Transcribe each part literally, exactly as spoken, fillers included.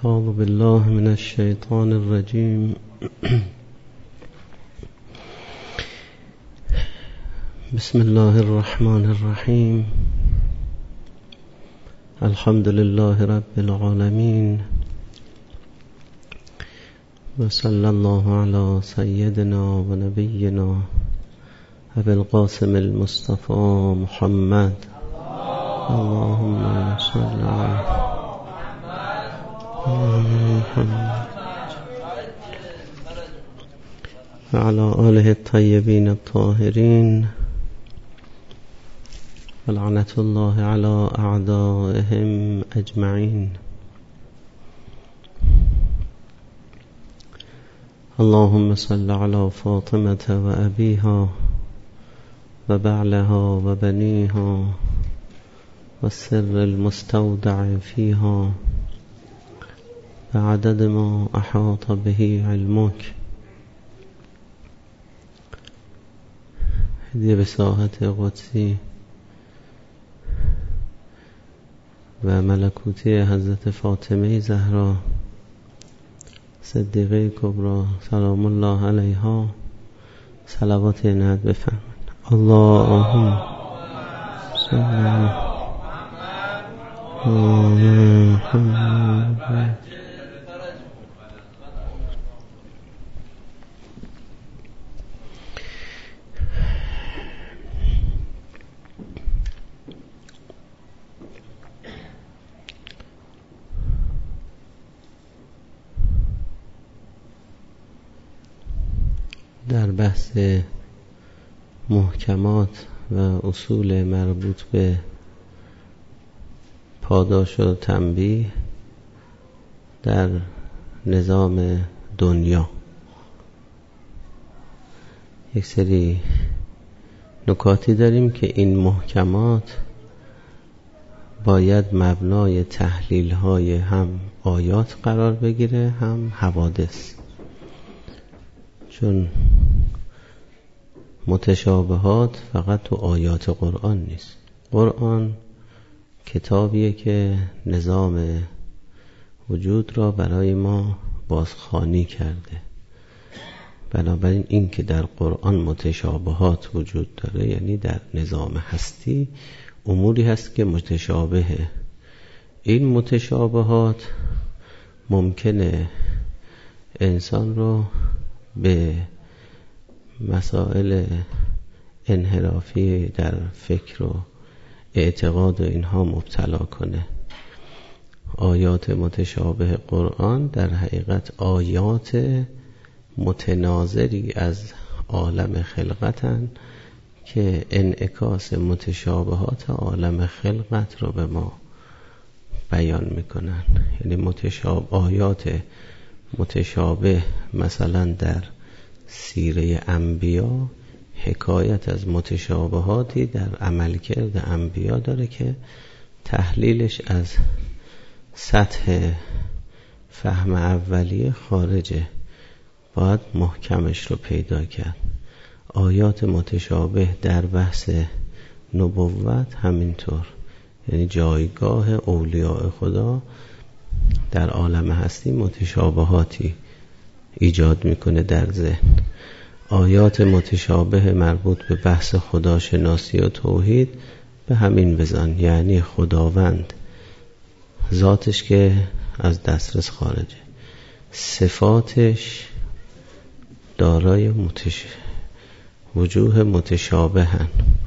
أعوذ بالله من الشيطان الرجيم. بسم الله الرحمن الرحيم. الحمد لله رب العالمين، وصلى الله على سيدنا ونبينا أبي القاسم المصطفى محمد. اللهم صل على محمد وعلى آله الطيبين الطاهرين، ولعنة الله على أعدائهم أجمعين. اللهم صل على فاطمة وأبيها وبعلها وبنيها والسر المستودع فيها بعدد ما أحاط به علمك. هدیه به ساحت قدسی و ملکوتی حضرت فاطمه زهرا صدیقه کبری سلام الله علیها صلوات عنایت بفرمایید. اللهم صل علی محمد. در بحث محکمات و اصول مربوط به پاداش و تنبیه در نظام دنیا یک سری نکاتی داریم که این محکمات باید مبنای تحلیل های هم آیات قرار بگیره هم حوادث، چون متشابهات فقط تو آیات قرآن نیست. قرآن کتابیه که نظام وجود را برای ما بازخوانی کرده. بنابراین این که در قرآن متشابهات وجود داره یعنی در نظام هستی اموری هست که متشابهه. این متشابهات ممکنه انسان رو به مسائل انحرافی در فکر و اعتقاد و اینها مبتلا کنه. آیات متشابه قرآن در حقیقت آیات متناظری از عالم خلقتن که انعکاس متشابهات عالم خلقت رو به ما بیان میکنن. یعنی متشابه آیات متشابه مثلا در سیره انبیا حکایت از متشابهاتی در عملکرد انبیا داره که تحلیلش از سطح فهم اولیه خارجه، باید محکمش رو پیدا کرد. آیات متشابه در بحث نبوت همینطور، یعنی جایگاه اولیاء خدا در عالم هستی متشابهاتی ایجاد میکنه در ذهن. آیات متشابه مربوط به بحث خداشناسی و توحید به همین بزن، یعنی خداوند ذاتش که از دسترس خارجه، صفاتش دارای متش... وجوه متشابه هن،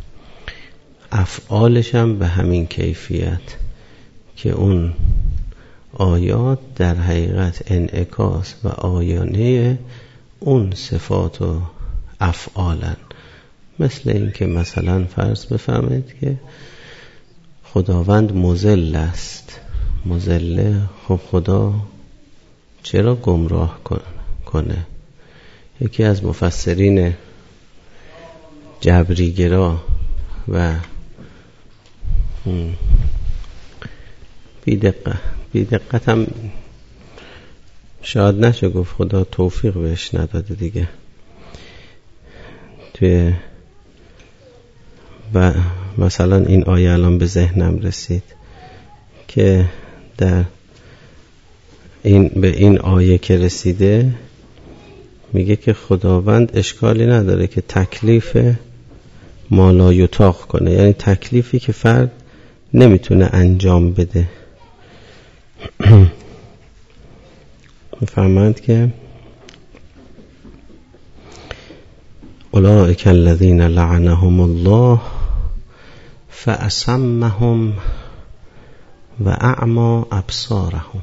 افعالش هم به همین کیفیت که اون آیات در حقیقت انعکاس و آینه اون صفات و افعالن. مثل این که مثلا فرض بفرمایید که خداوند مذل است. مذله، خب خدا چرا گمراه کنه؟ یکی از مفسرین جبریگرا و بیدقت بیدقت هم شاید نشه گفت، خدا توفیق بهش نداده دیگه. توی و مثلا این آیه الان به ذهنم رسید که در این به این آیه که رسیده میگه که خداوند اشکالی نداره که تکلیف ما لا یطاق کنه، یعنی تکلیفی که فرد نمیتونه انجام بده. میفرماند که اولئک الذین لعنهم الله فاصمهم و اعمی ابصارهم.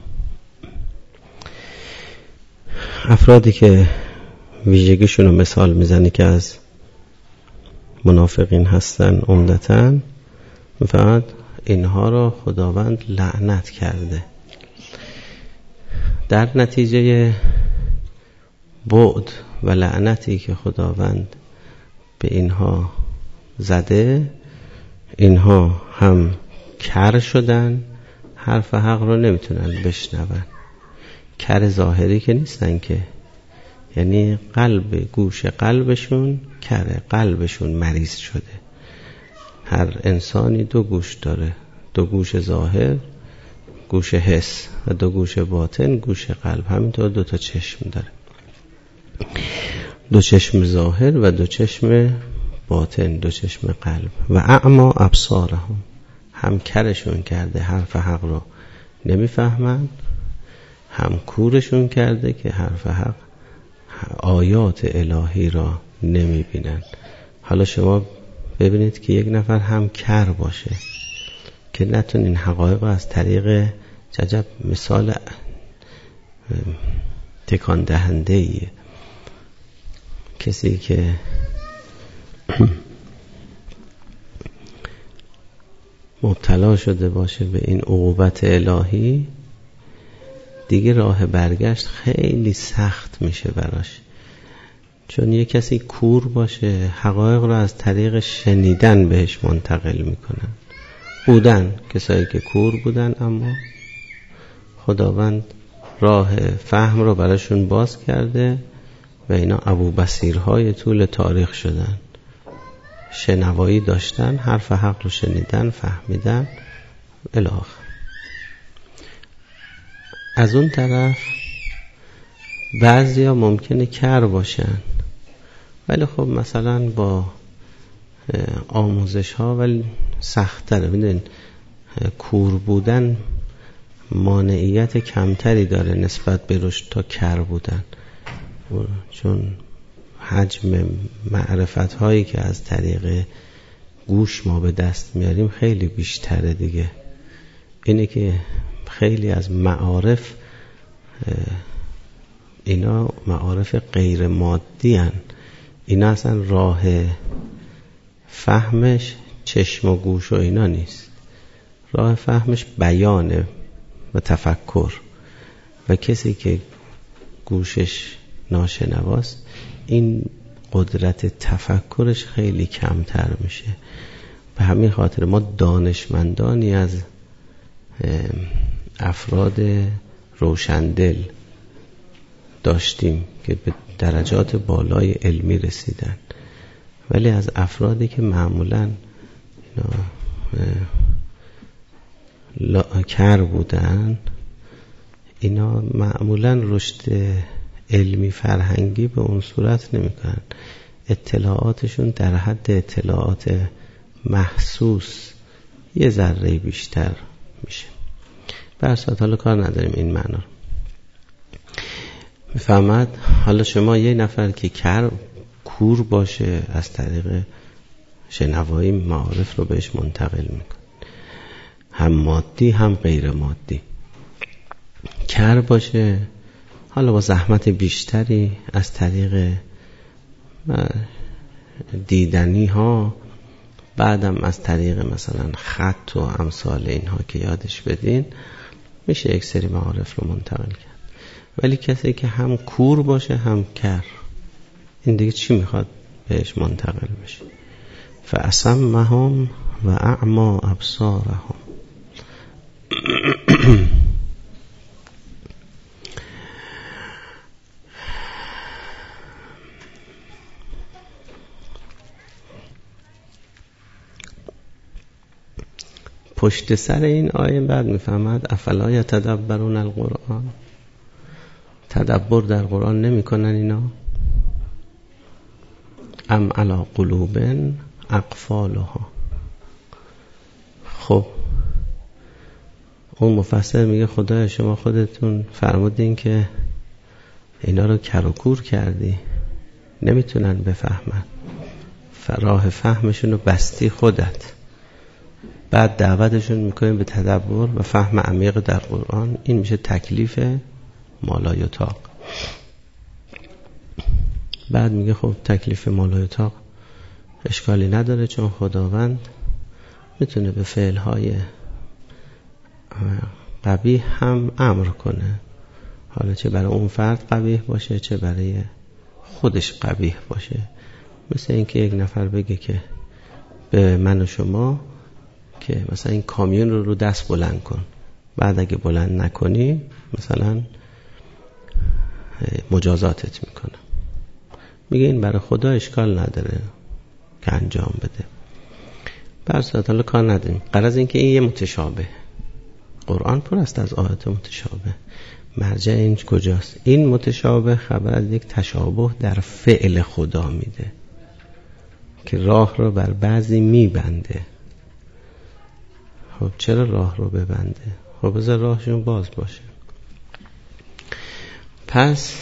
افرادی که ویژگیشون رو مثال میزنی که از منافقین هستن عمدتاً، میفرماید اینها را خداوند لعنت کرده. در نتیجه بعد و لعنتی که خداوند به اینها زده، اینها هم کر شدن، حرف حق رو نمیتونن بشنون. کر ظاهری که نیستن که، یعنی قلب گوش قلبشون کره، قلبشون مریض شده. هر انسانی دو گوش داره، دو گوش ظاهر گوش حس و دو گوش باطن گوش قلب. همینطور دو تا چشم داره، دو چشم ظاهر و دو چشم باطن، دو چشم قلب. و اعمی ابصارهم، هم کرشون کرده حرف حق رو نمیفهمن، هم کورشون کرده که حرف حق آیات الهی را نمیبینن. حالا شما ببینید که یک نفر هم کر باشه که نتونین حقایق از طریق ججب مثال تکان دهنده ایه. کسی که مبتلا شده باشه به این عقوبت الهی، دیگه راه برگشت خیلی سخت میشه براش. چون یه کسی کور باشه حقایق رو از طریق شنیدن بهش منتقل میکنن. بودن کسایی که کور بودن، اما خداوند راه فهم رو براشون باز کرده و اینا ابو بصیرهای طول تاریخ شدن. شنوایی داشتن، حرف حق رو شنیدن، فهمیدن الاخر. از اون طرف بعضیا ممکنه کر باشن، ولی خب مثلا با آموزش ها ولی سخت تره. میدونین کور بودن مانعیت کمتری داره نسبت به رشد تا کر بودن، چون حجم معرفت هایی که از طریق گوش ما به دست میاریم خیلی بیشتره دیگه. اینه که خیلی از معارف اینا معارف غیر مادی هن. اینا اصلا راه فهمش چشم و گوش و اینا نیست، راه فهمش بیانه و تفکر. و کسی که گوشش ناشنواست این قدرت تفکرش خیلی کمتر میشه. به همین خاطر ما دانشمندانی از افراد روشندل داشتیم که به درجات بالای علمی رسیدن، ولی از افرادی که معمولاً کر بودن، اینا معمولاً رشد علمی فرهنگی به اون صورت نمی کنن. اطلاعاتشون در حد اطلاعات محسوس یه ذره بیشتر میشه. برسات حالا کار نداریم این معنا رو. میفهمد حالا شما یه نفر که کر کور باشه از طریق شنوایی معارف رو بهش منتقل میکن، هم مادی هم غیر مادی. کر باشه حالا با زحمت بیشتری از طریق دیدنی ها، بعدم از طریق مثلا خط و امثال اینها که یادش بدین میشه یک سری معارف رو منتقل کرد. ولی کسی که هم کور باشه هم کر، این دیگه چی میخواد بهش منتقل بشه؟ فاصمهم و اعمی ابصارهم. پشت سر این آیه بعد میفهمد افلا یتدبرون القرآن، تدبر در قرآن نمی کنن اینا؟ ام علی قلوب اقفالها. خب اون مفسر میگه خدایا شما خودتون فرمودین که اینا رو کر و کور کردی، نمیتونن بفهمن، راه فهمشون رو بستی خودت، بعد دعوتشون میکنیم به تدبر و فهم عمیق در قرآن. این میشه تکلیف مالایطاق. بعد میگه خب تکلیف مالایطاق اشکالی نداره، چون خداوند میتونه به فعلهای قبیح هم امر کنه، حالا چه برای اون فرد قبیح باشه چه برای خودش قبیح باشه. مثل اینکه یک نفر بگه که به من و شما که مثلا این کامیون رو رو دست بلند کن، بعد اگه بلند نکنی مثلا مجازاتت میکنه. میگه این برای خدا اشکال نداره که انجام بده. برسات حالا کار نداریم. غرض این که این یه متشابه، قرآن پر است از آیات متشابه. مرجع این کجاست؟ این متشابه خبر از یک تشابه در فعل خدا میده که راه رو بر بعضی میبنده. خب چرا راه رو ببنده؟ خب بذار راهشون باز باشه. پس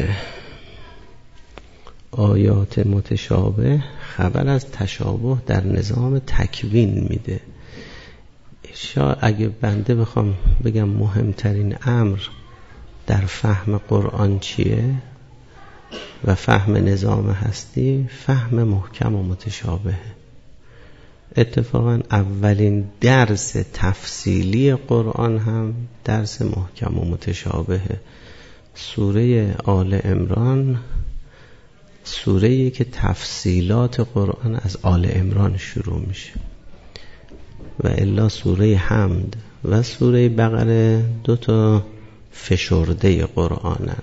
آیات متشابه خبر از تشابه در نظام تکوین میده. شاید اگه بنده بخوام بگم مهمترین امر در فهم قرآن چیه و فهم نظام هستی، فهم محکم و متشابه. اتفاقا اولین درس تفصیلی قرآن هم درس محکم و متشابه. سوره آل عمران سوره‌ای که تفصیلات قرآن از آل عمران شروع میشه و الا سوره حمد و سوره بقره دو تا فشرده قرآنن.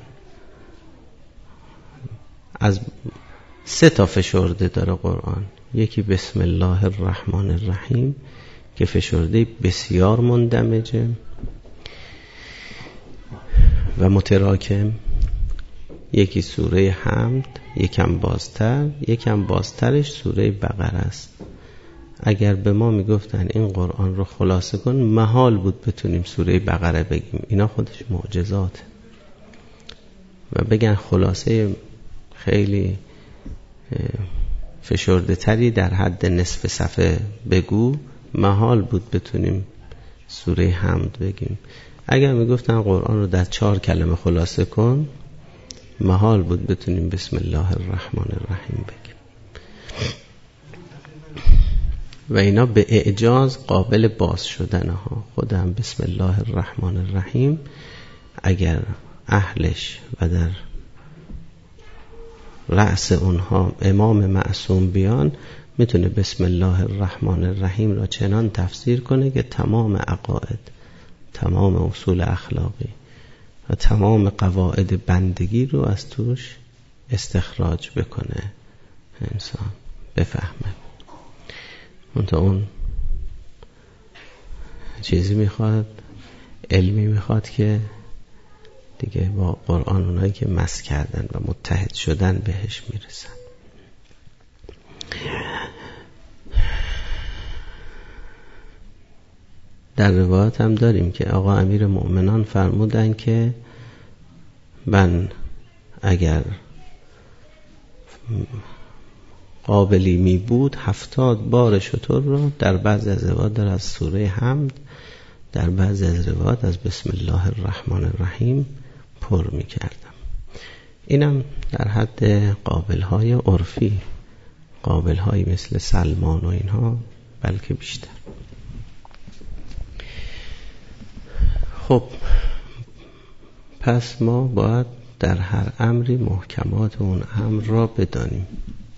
از سه تا فشرده داره قرآن. یکی بسم الله الرحمن الرحیم که فشرده بسیار مندمجه و متراکم. یکی سوره حمد، یکم بازتر، یکم بازترش سوره بقره است. اگر به ما میگفتن این قرآن رو خلاصه کن، محال بود بتونیم سوره بقره بگیم. اینا خودش معجزات. و بگن خلاصه خیلی فشرده تری در حد نصف صفحه بگو، محال بود بتونیم سوره حمد بگیم. اگر میگفتن قرآن رو در چهار کلمه خلاصه کن، محال بود بتونیم بسم الله الرحمن الرحیم بگیم. و اینا به اعجاز قابل باز شدن ها. خودم بسم الله الرحمن الرحیم اگر اهلش و در رأس اونها امام معصوم بیان، میتونه بسم الله الرحمن الرحیم را چنان تفسیر کنه که تمام عقاید، تمام اصول اخلاقی و تمام قواعد بندگی رو از توش استخراج بکنه، انسان بفهمه. منتها اون چیزی میخواد، علمی میخواد که دیگه با قرآن اونایی که مس کردن و متحد شدن بهش میرسن. در روایت هم داریم که آقا امیر مؤمنان فرمودن که من اگر قابلی می بود هفتاد بار شتر رو در بعض از روایات در از سوره حمد، در بعض از روایات از بسم الله الرحمن الرحیم پر می کردم. اینم در حد قابل های عرفی، قابل های مثل سلمان و اینها بلکه بیشتر. خب پس ما باید در هر امری محکمات اون امر را بدانیم.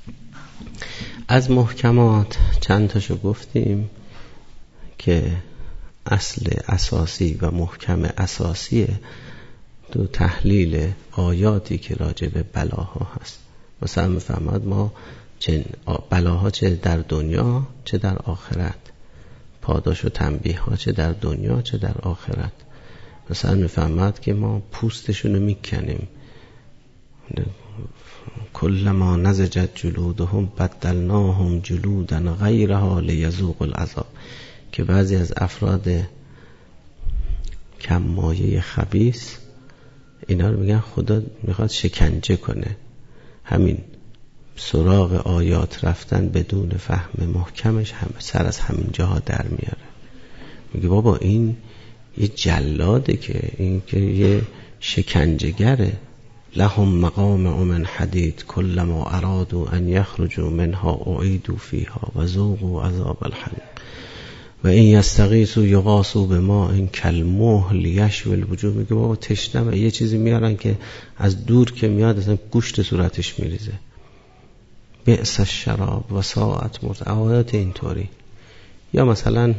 از محکمات چند تاشو گفتیم که اصل اساسی و محکم اساسی دو تحلیل آیاتی که راجع به بلاها هست. مثلا میفهمد ما چه بلاها چه در دنیا چه در آخرت، پاداش و تنبیه ها چه در دنیا چه در آخرت. مثلا میفهمد که ما پوستشونو میکنیم، کلما نضجت جلودهم بدلناهم جلودا غیرها لیذوقوا العذاب، که بعضی از افراد کم مایه خبیث اینا رو میگن خدا میخواد شکنجه کنه، همین سراغ آیات رفتن بدون فهم محکمش هم سر از همین جاها در میاره. میگه بابا این یه جلاده، که این که یه شکنجهگره. لهم مقامع من حدید کلما ارادوا ان یخرجوا منها اعیدوا فیها و ذوقوا عذاب الحریق و این یستغیثوا یغاثوا بماء کالمهل یشوی الوجوه. میگه بابا تشنمه، یه چیزی میارن که از دور که میاد اصلا گوشت صورتش میریزه. بئس الشراب و ساعت مرت، آیات اینطوری. یا مثلا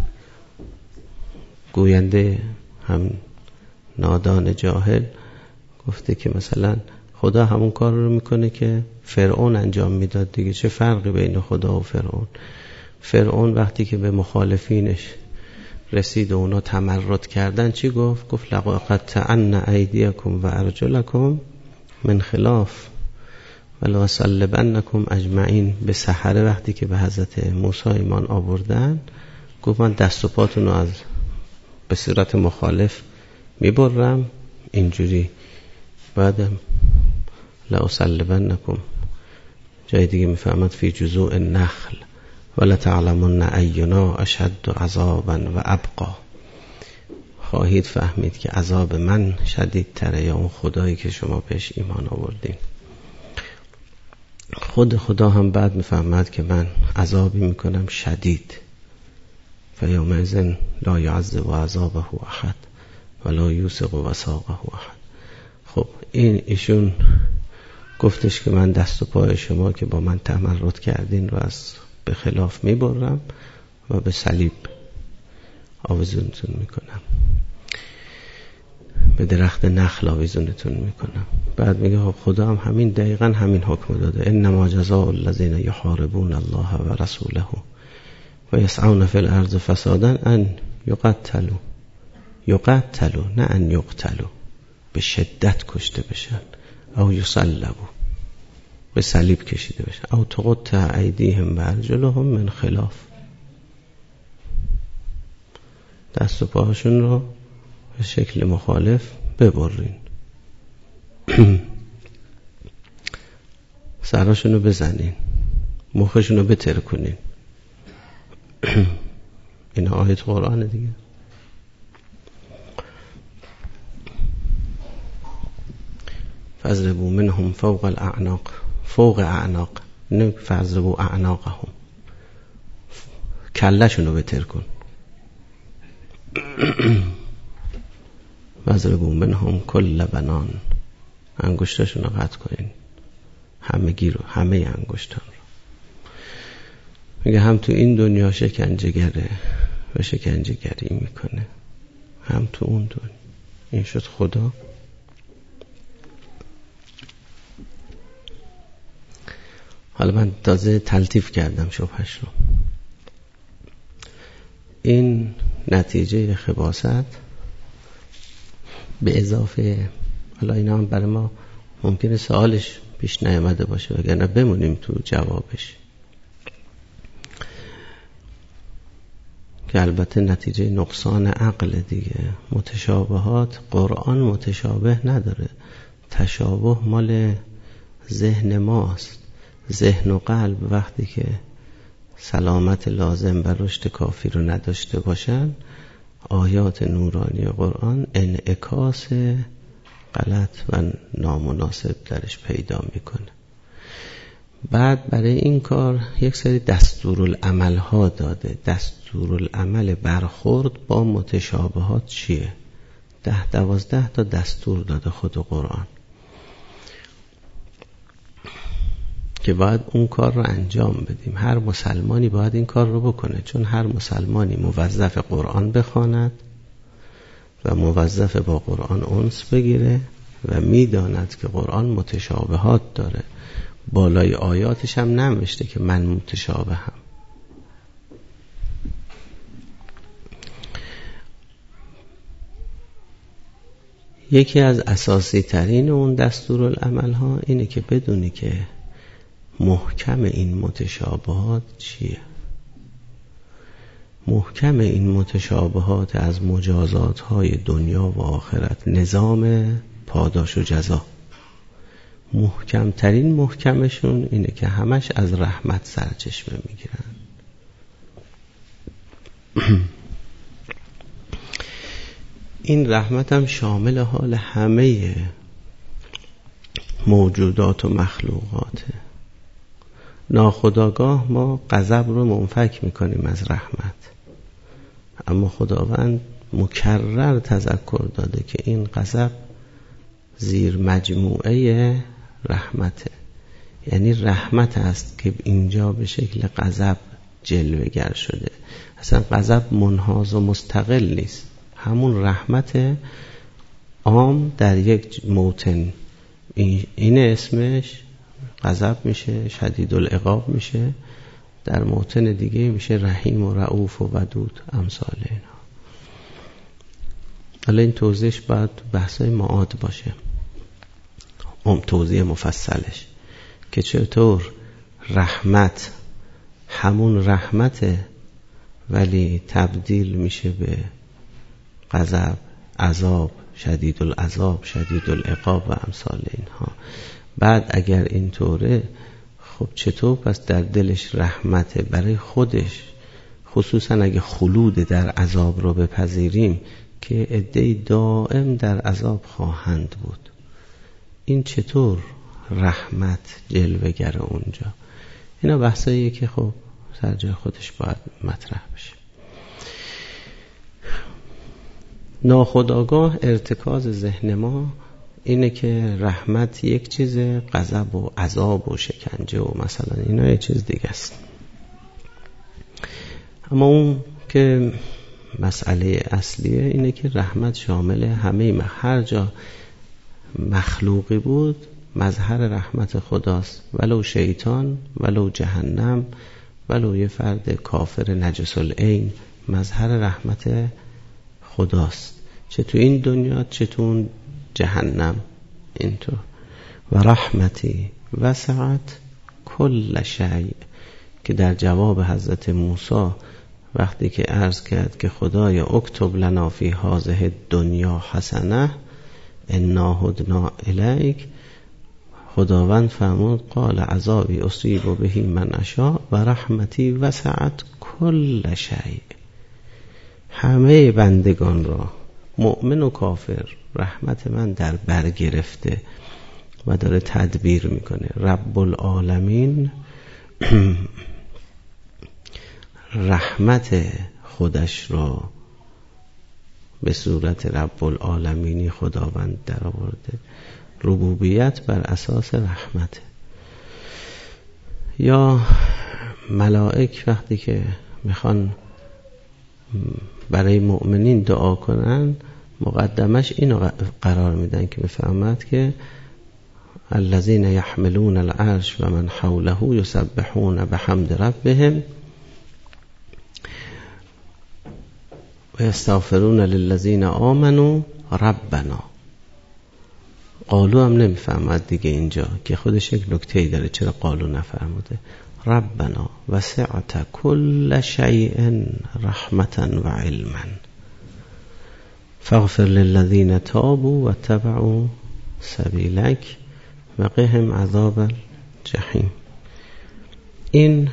گوینده هم نادان جاهل گفته که مثلا خدا همون کار رو میکنه که فرعون انجام میداد دیگه، چه فرقی بین خدا و فرعون؟ فرعون وقتی که به مخالفینش رسید و اونا تمرد کردن چی گفت؟ گفت لقد تعن ایدیکم و ارجلکم من خلاف ولا صلبنکم اجمعین. به سحره وقتی که به حضرت موسی ایمان آوردن گفت من دست و پاتون رو از به صورت مخالف میبرم اینجوری، بعد لا صلبنکم. جای دیگه میفهمد فی جذوع النخل ولا تعلمون اینا اشد عذابا و ابقا. خواهید فهمید که عذاب من شدیدتره یا اون خدایی که شما بهش ایمان آوردین. خود خدا هم بعد میفهمد که من عذابی میکنم شدید، فیومئذ لا یعذب عذابه احد ولا یوثق وثاقه احد. خب این ایشون گفتش که من دست و پای شما که با من تمرد کردین رو از به خلاف میبرم و به صلیب آویزونتون میکنم، به درخت نخل آویزونتون میکنم. بعد میگه خب خدا هم همین دقیقاً همین حکم داده، انما جزاء الذین یحاربون الله و رسوله و یسعون فی الارض فسادا ان یقتلوا یقتلوا نه ان یقتلوا، به شدت کشته بشن، او یصلبوا به صلیب کشیده بشن، او تقطع ایدیهم و ارجلهم من خلاف، دست و پاهاشون رو به شکل مخالف ببرین، سراشون رو بزنین، مخشون رو بترکونین. این آیت قرآن دیگه. فضربوا منهم فوق الاعناق، فوق اعناق، نه فضربوا اعناقهم، کلشون رو بترکون. فضربوا منهم کل بنان، انگشتاشون رو قطع کنین، همگی رو، همه انگشتان رو. میگه هم تو این دنیا شکنجه‌گره و شکنجه‌گری میکنه، هم تو اون دنیا. این شد خدا. حالا من تازه تلطیف کردم شبهش رو. این نتیجه خباثت به اضافه، حالا اینا هم برای ما ممکنه سوالش پیش نیامده باشه وگرنه بمونیم تو جوابش، که البته نتیجه نقصان عقل دیگه. متشابهات، قرآن متشابه نداره، تشابه مال ذهن ماست. ذهن و قلب وقتی که سلامت لازم بر رشد کافی رو نداشته باشن، آیات نورانی قرآن انعکاس غلط و نامناسب درش پیدا میکنه. بعد برای این کار یک سری دستورالعمل ها داده. دستورالعمل برخورد با متشابهات چیه؟ ده دوازده تا دستور داده خود قرآن که باید اون کار رو انجام بدیم. هر مسلمانی باید این کار رو بکنه، چون هر مسلمانی موظف قرآن بخواند و موظف با قرآن انس بگیره و میداند که قرآن متشابهات داره. بالای آیاتش هم ننوشته که من متشابه هم. یکی از اساسی ترین اون دستورالعمل ها اینه که بدونی که محکم این متشابهات چیه. محکم این متشابهات از مجازات های دنیا و آخرت، نظام پاداش و جزا، محکم ترین محکمشون اینه که همش از رحمت سرچشمه میگیرن. این رحمت هم شامل حال همه موجودات و مخلوقاته. ناخودآگاه ما غضب رو منفک میکنیم از رحمت، اما خداوند مکرر تذکر داده که این غضب زیر مجموعه رحمته، یعنی رحمت است که اینجا به شکل غضب جلوه‌گر شده. اصلا غضب منحاز و مستقل نیست، همون رحمت عام در یک موطن، این اسمش غضب میشه، شدید العقاب میشه، در موطن دیگه میشه رحیم و رؤوف و ودود، امثال اینا. حالا این توضیحش باید بحثای معاد باشه، اون توضیح مفصلش که چطور رحمت همون رحمته ولی تبدیل میشه به غضب، عذاب، شدید العذاب، شدید العقاب و امثال اینها. بعد اگر اینطوره، خب چطور پس در دلش رحمته برای خودش، خصوصا اگه خلود در عذاب رو بپذیریم که عده‌ای دائم در عذاب خواهند بود، این چطور رحمت جلوه‌گر اونجا؟ اینا بحثاییه که خب سر جای خودش باید مطرح بشه. ناخودآگاه ارتکاز ذهن ما اینه که رحمت یک چیزه، غضب و عذاب و شکنجه و مثلا اینا یک چیز دیگه است. اما اون که مسئله اصلیه اینه که رحمت شامل همه، هر جا مخلوقی بود مظهر رحمت خداست، ولو شیطان، ولو جهنم، ولو یه فرد کافر نجس العین، مظهر رحمت خداست، چه تو این دنیا چه تو اون جهنم. اینطور و رحمتی وسعت کل شیء، که در جواب حضرت موسی وقتی که عرض کرد که خدای اکتب لنا فی هذه الدنیا حسنه انا هدنا الیک، خداوند فرمود قال عذابی اصیب به من اشاء و رحمتی وسعت کل شیء. همه بندگان را، مؤمن و کافر، رحمت من در بر گرفته و داره تدبیر میکنه. رب العالمین رحمت خودش را به صورت رب العالمینی خداوند در آورده. ربوبیت بر اساس رحمت. یا ملائک وقتی که میخوان برای مؤمنین دعا کنن، مقدمش اینو قرار میدن که بفهمد که الذين يحملون العرش و من حوله يسبحون بحمد ربهم و یستغفرون للذین آمنوا ربنا. قالو هم نمیفهمد دیگه اینجا که خودش یک نکته‌ای داره، چرا قالو نفرموده؟ ربنا وسعت كل شيء رحمة و علما فاغفر للذین تابوا واتبعوا سبیلک وقهم عذاب الجحیم. این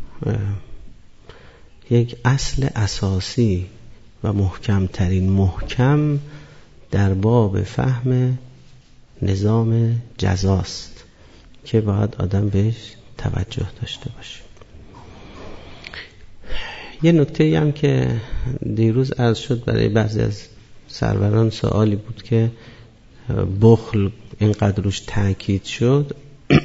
یک اصل اساسی و محکم ترین محکم در باب فهم نظام جزاست که باید آدم بهش توجه داشته باشه. یه نکته هم که دیروز عرض شد برای بعضی از سروران سوالی بود که بخل اینقدر روش تاکید شد.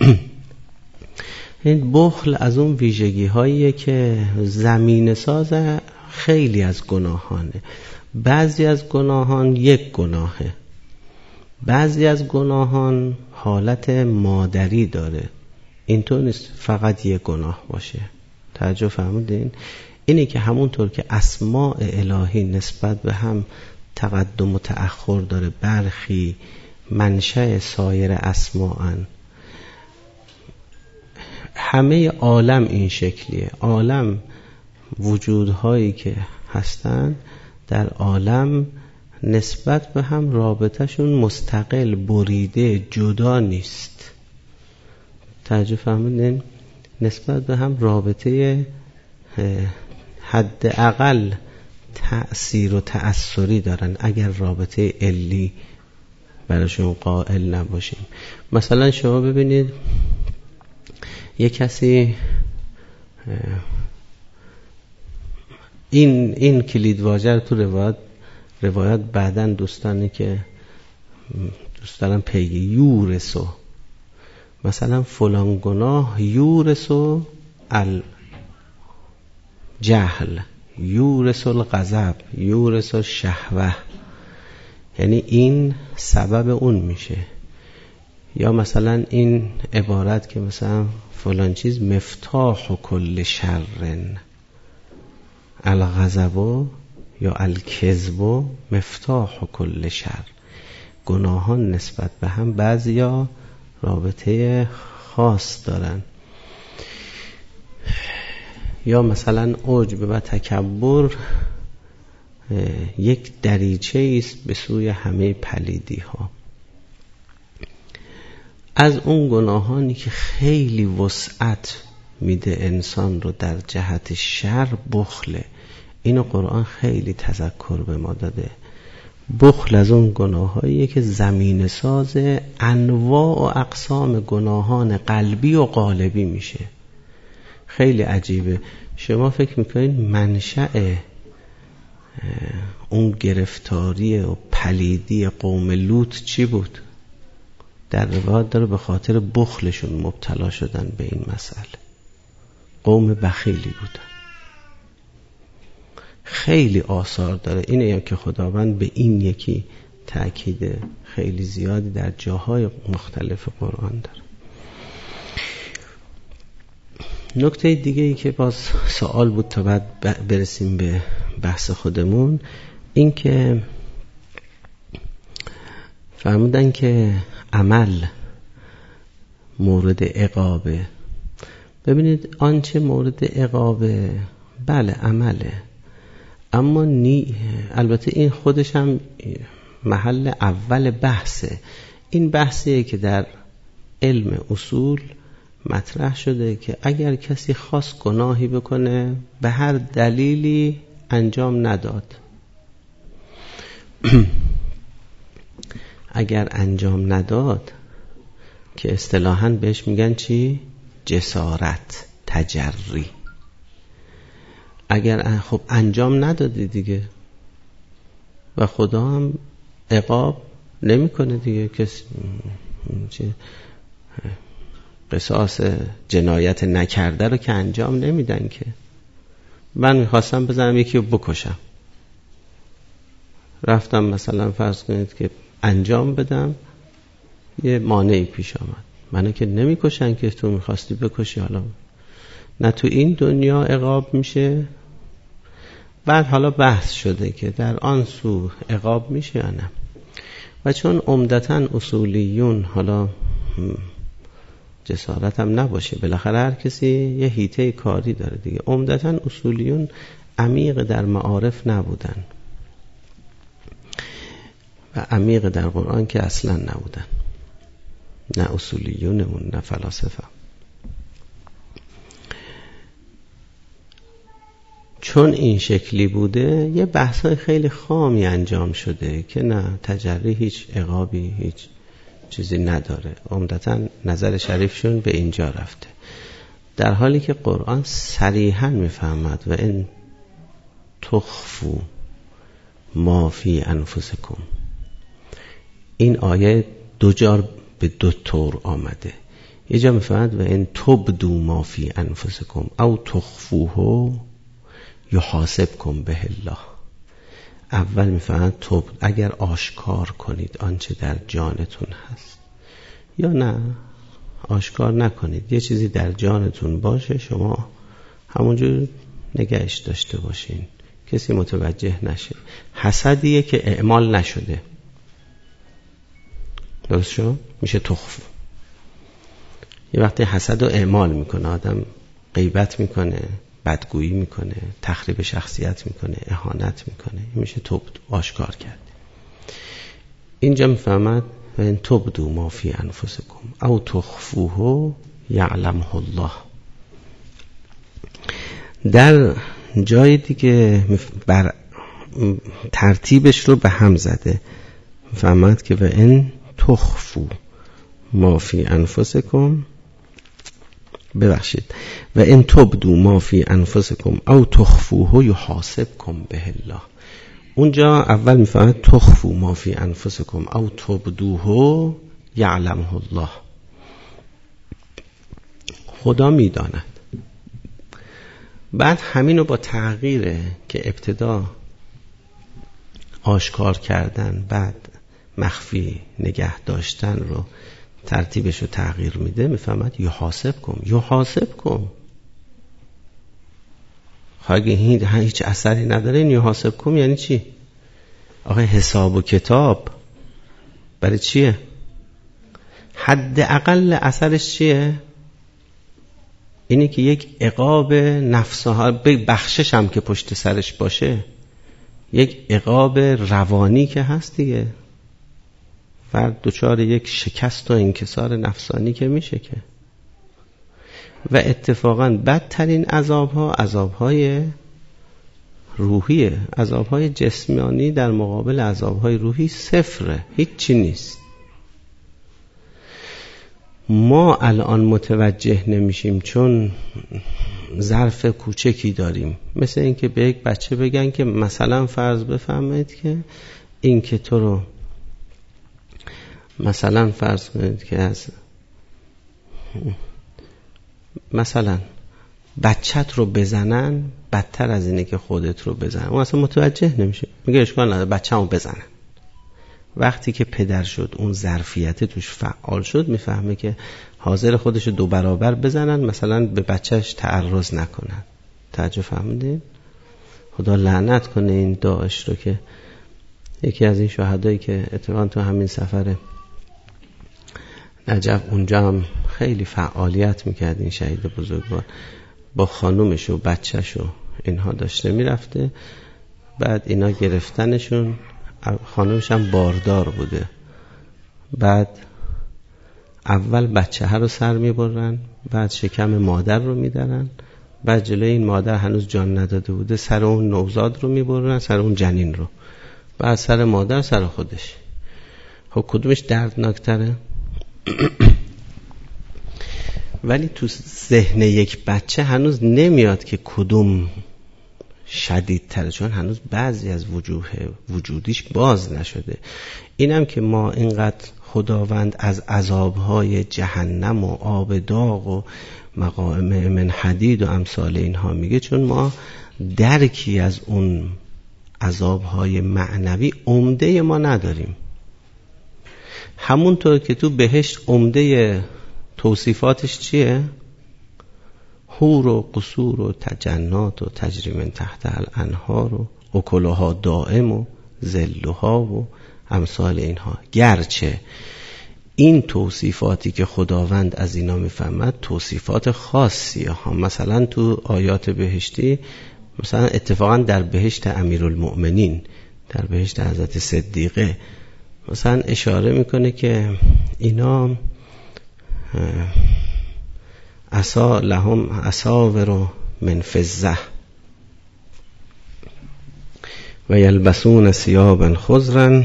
این بخل از اون ویژگی هاییه که زمینه ساز خیلی از گناهانه. بعضی از گناهان یک گناهه، بعضی از گناهان حالت مادری داره. اینطور نیست فقط یک گناه باشه. توجه فرمودین؟ اینه که همونطور که اسماء الهی نسبت به هم تقدم و تأخر داره، برخی منشأ سایر اسماءن. همه عالم این شکلیه. عالم وجودهایی که هستن در عالم نسبت به هم رابطهشون مستقل، بریده، جدا نیست. توجه فرمودین؟ نسبت به هم رابطه حداقل تأثیر و تأثری دارن اگر رابطه علی براشون قائل نباشیم. مثلا شما ببینید یک کسی این این کلید واژه رو تو روایت روایت بعدن دوستانی که دوست دارن پیگی یورسو، مثلا فلان گناه یورسو الجهل، یورسو الغضب، یورسو الشهوه، یعنی این سبب اون میشه. یا مثلا این عبارت که مثلا فلان چیز مفتاح و کل شرن، الغضب یا الکذب مفتاح و کل شر. گناهان نسبت به هم بعضیا رابطه خاص دارن. یا مثلا عجب و تکبر یک دریچه است به سوی همه پلیدی ها. از اون گناهانی که خیلی وسعت میده انسان رو در جهت شر، بخله. اینو قرآن خیلی تذکر به ما داده. بخل از اون گناهاییه که زمین ساز انواع و اقسام گناهان قلبی و قالبی میشه. خیلی عجیبه. شما فکر میکنید منشأ اون گرفتاری و پلیدی قوم لوط چی بود؟ در روایت داره به خاطر بخلشون مبتلا شدن به این مسئله. قوم بخیلی بودن. خیلی آثار داره. اینه هم که خداوند به این یکی تأکید خیلی زیادی در جاهای مختلف قرآن داره. نکته دیگه ای که باز سوال بود تا بعد برسیم به بحث خودمون، این که فرمودن که عمل مورد عقابه. ببینید آنچه مورد عقابه بله عمله، اما نی... البته این خودش هم محل اول بحثه. این بحثیه که در علم اصول مطرح شده که اگر کسی خواست گناهی بکنه به هر دلیلی انجام نداد، اگر انجام نداد که اصطلاحاً بهش میگن چی؟ جسارت، تجری. اگر خب انجام ندادی دیگه و خدا هم عقاب نمیکنه دیگه. کسی قصاص جنایت نکرده رو که انجام نمیدن که. من میخواستم بزنم یکی رو بکشم، رفتم مثلا فرض کنید که انجام بدم، یه مانعی پیش آمد، منو که نمیکشن که تو میخواستی بکشی. حالا نه تو این دنیا عقاب میشه، بعد حالا بحث شده که در آن سو عقاب میشه یا نه. و چون عمدتاً اصولیون، حالا جسارت هم نباشه، بالاخره هر کسی یه حیطه کاری داره دیگه، عمدتاً اصولیون عمیق در معارف نبودن و عمیق در قرآن که اصلا نبودن، نه اصولیونمون نه فلاسفه. چون این شکلی بوده یه بحثای خیلی خامی انجام شده که نه تجری هیچ عقابی هیچ چیزی نداره. عمدتاً نظر شریفشون به اینجا رفته، در حالی که قرآن صریحاً میفهمد و این تخفو ما فی انفسکم. این آیه دو جار به دو طور آمده. یه جا میفهمد و این تبدو ما فی انفسکم او تخفوه یحاسبکم به الله. اول میفهمد تب، اگر آشکار کنید آنچه در جانتون هست، یا نه آشکار نکنید، یه چیزی در جانتون باشه شما همونجور نگهش داشته باشین، کسی متوجه نشه. حسدیه که اعمال نشده. درست شد؟ میشه تخفو. یه وقتی حسد رو اعمال میکنه، آدم غیبت میکنه، بدگویی میکنه، تخریب شخصیت میکنه، اهانت میکنه، این میشه تبدو، آشکار کرد. اینجا میفهمد و این تبدو ما فی انفسکم او تخفوه یعلمه الله. در جای دیگه بر ترتیبش رو به هم زده، فهمد که و این تخفو ما فی انفسکم، ببخشید، و این تبدو ما فی انفسکم او تخفوه یحاسبکم به الله. اونجا اول میفهمد تخفو ما فی انفسکم او تبدوه یعلمه الله، خدا میداند. بعد همینو با تغییره که ابتدا آشکار کردن بعد مخفی نگه داشتن رو ترتیبش رو تغییر میده، میفهمد یحاسب کن یحاسب کن اگه هیچ اثری نداره این یحاسب کن یعنی چی؟ آقای حساب و کتاب برای چیه؟ حد اقل اثرش چیه؟ اینه که یک عقاب نفسها، بخشش هم که پشت سرش باشه، یک عقاب روانی که هست دیگه، فرد دچار یک شکست و انکسار نفسانی که میشه که. و اتفاقا بدترین عذابها عذابهای روحیه. عذابهای جسمانی در مقابل عذابهای روحی صفره، هیچ چی نیست. ما الان متوجه نمیشیم چون ظرف کوچکی داریم. مثل اینکه به یک بچه بگن که مثلا فرض بفهمید که این که تو رو مثلا فرض کنید که از مثلا بچت رو بزنن بدتر از اینه که خودت رو بزنن. اون اصلا متوجه نمیشه، میگه اشکال نداره بچه‌مو بزنن. وقتی که پدر شد اون ظرفیت توش فعال شد، میفهمه که حاضر خودش دو برابر بزنن، مثلا به بچهش تعرض نکنن. توجه فهمیدین؟ خدا لعنت کنه این داعش رو که یکی از این شهدایی که اتفاقا تو همین سفر نجف اونجا هم خیلی فعالیت میکرد، این شهید بزرگوار با خانومش و بچهش و اینها داشته میرفته، بعد اینا گرفتنشون، خانومش هم باردار بوده، بعد اول بچه ها رو سر میبرن، بعد شکم مادر رو میدارن، بعد جلوی این مادر هنوز جان نداده بوده سر اون نوزاد رو میبرن، سر اون جنین رو، بعد سر مادر، سر خودش. خب کدومش دردناکتره؟ ولی تو ذهن یک بچه هنوز نمیاد که کدوم شدیدتره، چون هنوز بعضی از وجوه وجودیش باز نشده. اینم که ما اینقدر خداوند از عذابهای جهنم و آب داغ و مقام من حدید و امثال اینها میگه، چون ما درکی از اون عذابهای معنوی عمده ما نداریم. همونطور که تو بهشت عمده توصیفاتش چیه؟ حور و قصور و جنات و تجری من تحت الانهار و اکلها دائم و ظلها و امثال اینها. گرچه این توصیفاتی که خداوند از اینا میفهمد توصیفات خاصیه ها، مثلا تو آیات بهشتی، مثلا اتفاقا در بهشت امیرالمؤمنین، در بهشت حضرت صدیقه مثلا اشاره میکنه که اینا عصا لهم اساور من فضه و یلبسون ثیابا خضرا.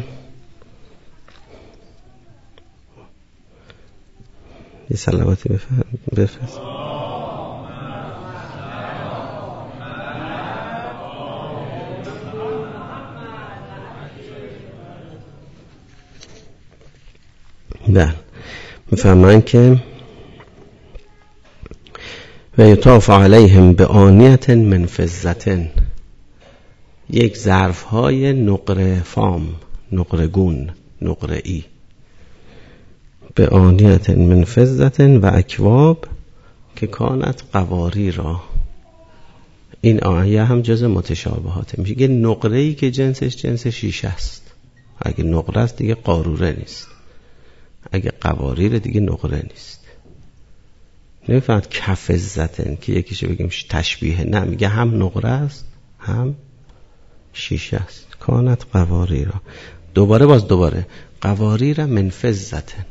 یه صلواتی بفرست. بله، میفهمن که و یطاف علیهم بآنیة من فضة، یک ظرف های نقره فام، نقره گون، نقره ای، بآنیة من فضة و اکواب که کانت قواری را، این آیه هم جز متشابهاته. میگه نقره‌ای که جنسش جنس شیشه است. اگه نقره است دیگه قاروره نیست، اگه قواریر دیگه نقره نیست. نمیفهمد کف زتن که یکیشو بگیم تشبیه، نه، میگه هم نقره است هم شیشه است. کانت قواریرا، دوباره باز دوباره قواریر من فضة،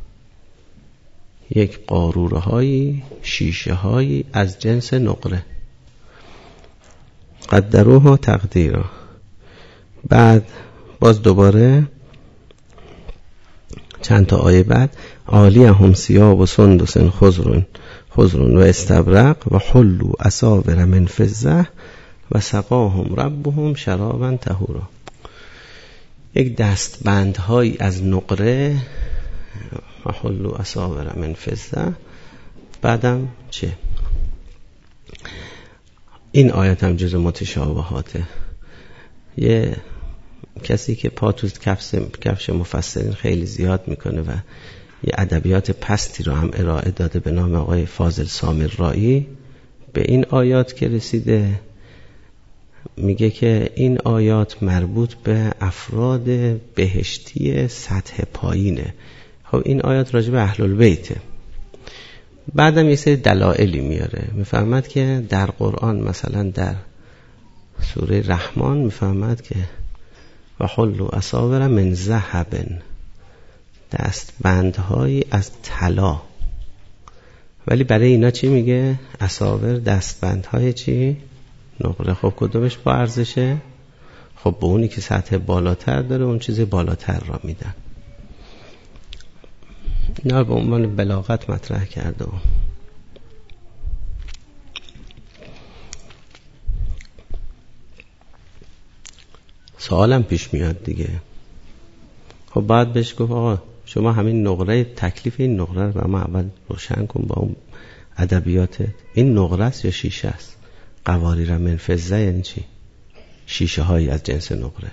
یک قاروره هایی، شیشه هایی از جنس نقره. قدروها تقدیرا. بعد باز دوباره چند تا آیه بعد عالیهم ثیاب سندس خضر خضر و استبرق و حلوا اساور من فضة و سقاهم ربهم شرابا طهورا. یک دستبندهایی از نقره و حلوا اساور من فضة. بعدم چه؟ این آیت هم جز متشابهاته. یه کسی که پا تو کفش کفش مفسرین خیلی زیاد میکنه و یه ادبیات پستی رو هم ارائه داده به نام آقای فاضل سامرایی، به این آیات که رسیده میگه که این آیات مربوط به افراد بهشتی سطح پایینه. خب این آیات راجع به اهل البیته. بعدم یه سری دلایلی میاره. میفهمد که در قرآن مثلا در سوره رحمان میفهمد که و حلوا اساور من ذهب، دستبندهایی از طلا، ولی برای اینا چی میگه؟ اساور، دستبندهای چی؟ نقره. خب کدومش با ارزشه؟ خب به اونی که سطح بالاتر داره اون چیز بالاتر را میدن. اینا به عنوان بلاغت مطرح کرده. سوالم پیش میاد دیگه. خب بعد بهش گفت آقا شما همین نقره، تکلیف این نقره رو ما اول روشن کن با اون ادبیاتت. این نقره است یا شیشه است؟ قواریر من فضة یعنی چی؟ شیشه هایی از جنس نقره.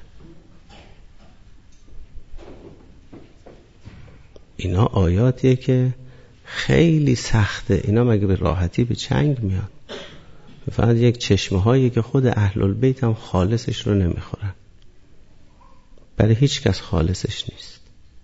اینا آیاتیه که خیلی سخته. اینا مگه به راحتی به چنگ میاد؟ فقط یک چشمه هایی که خود اهل البیت هم خالصش رو نمیخورن. برای هیچ کس خالصش نیست.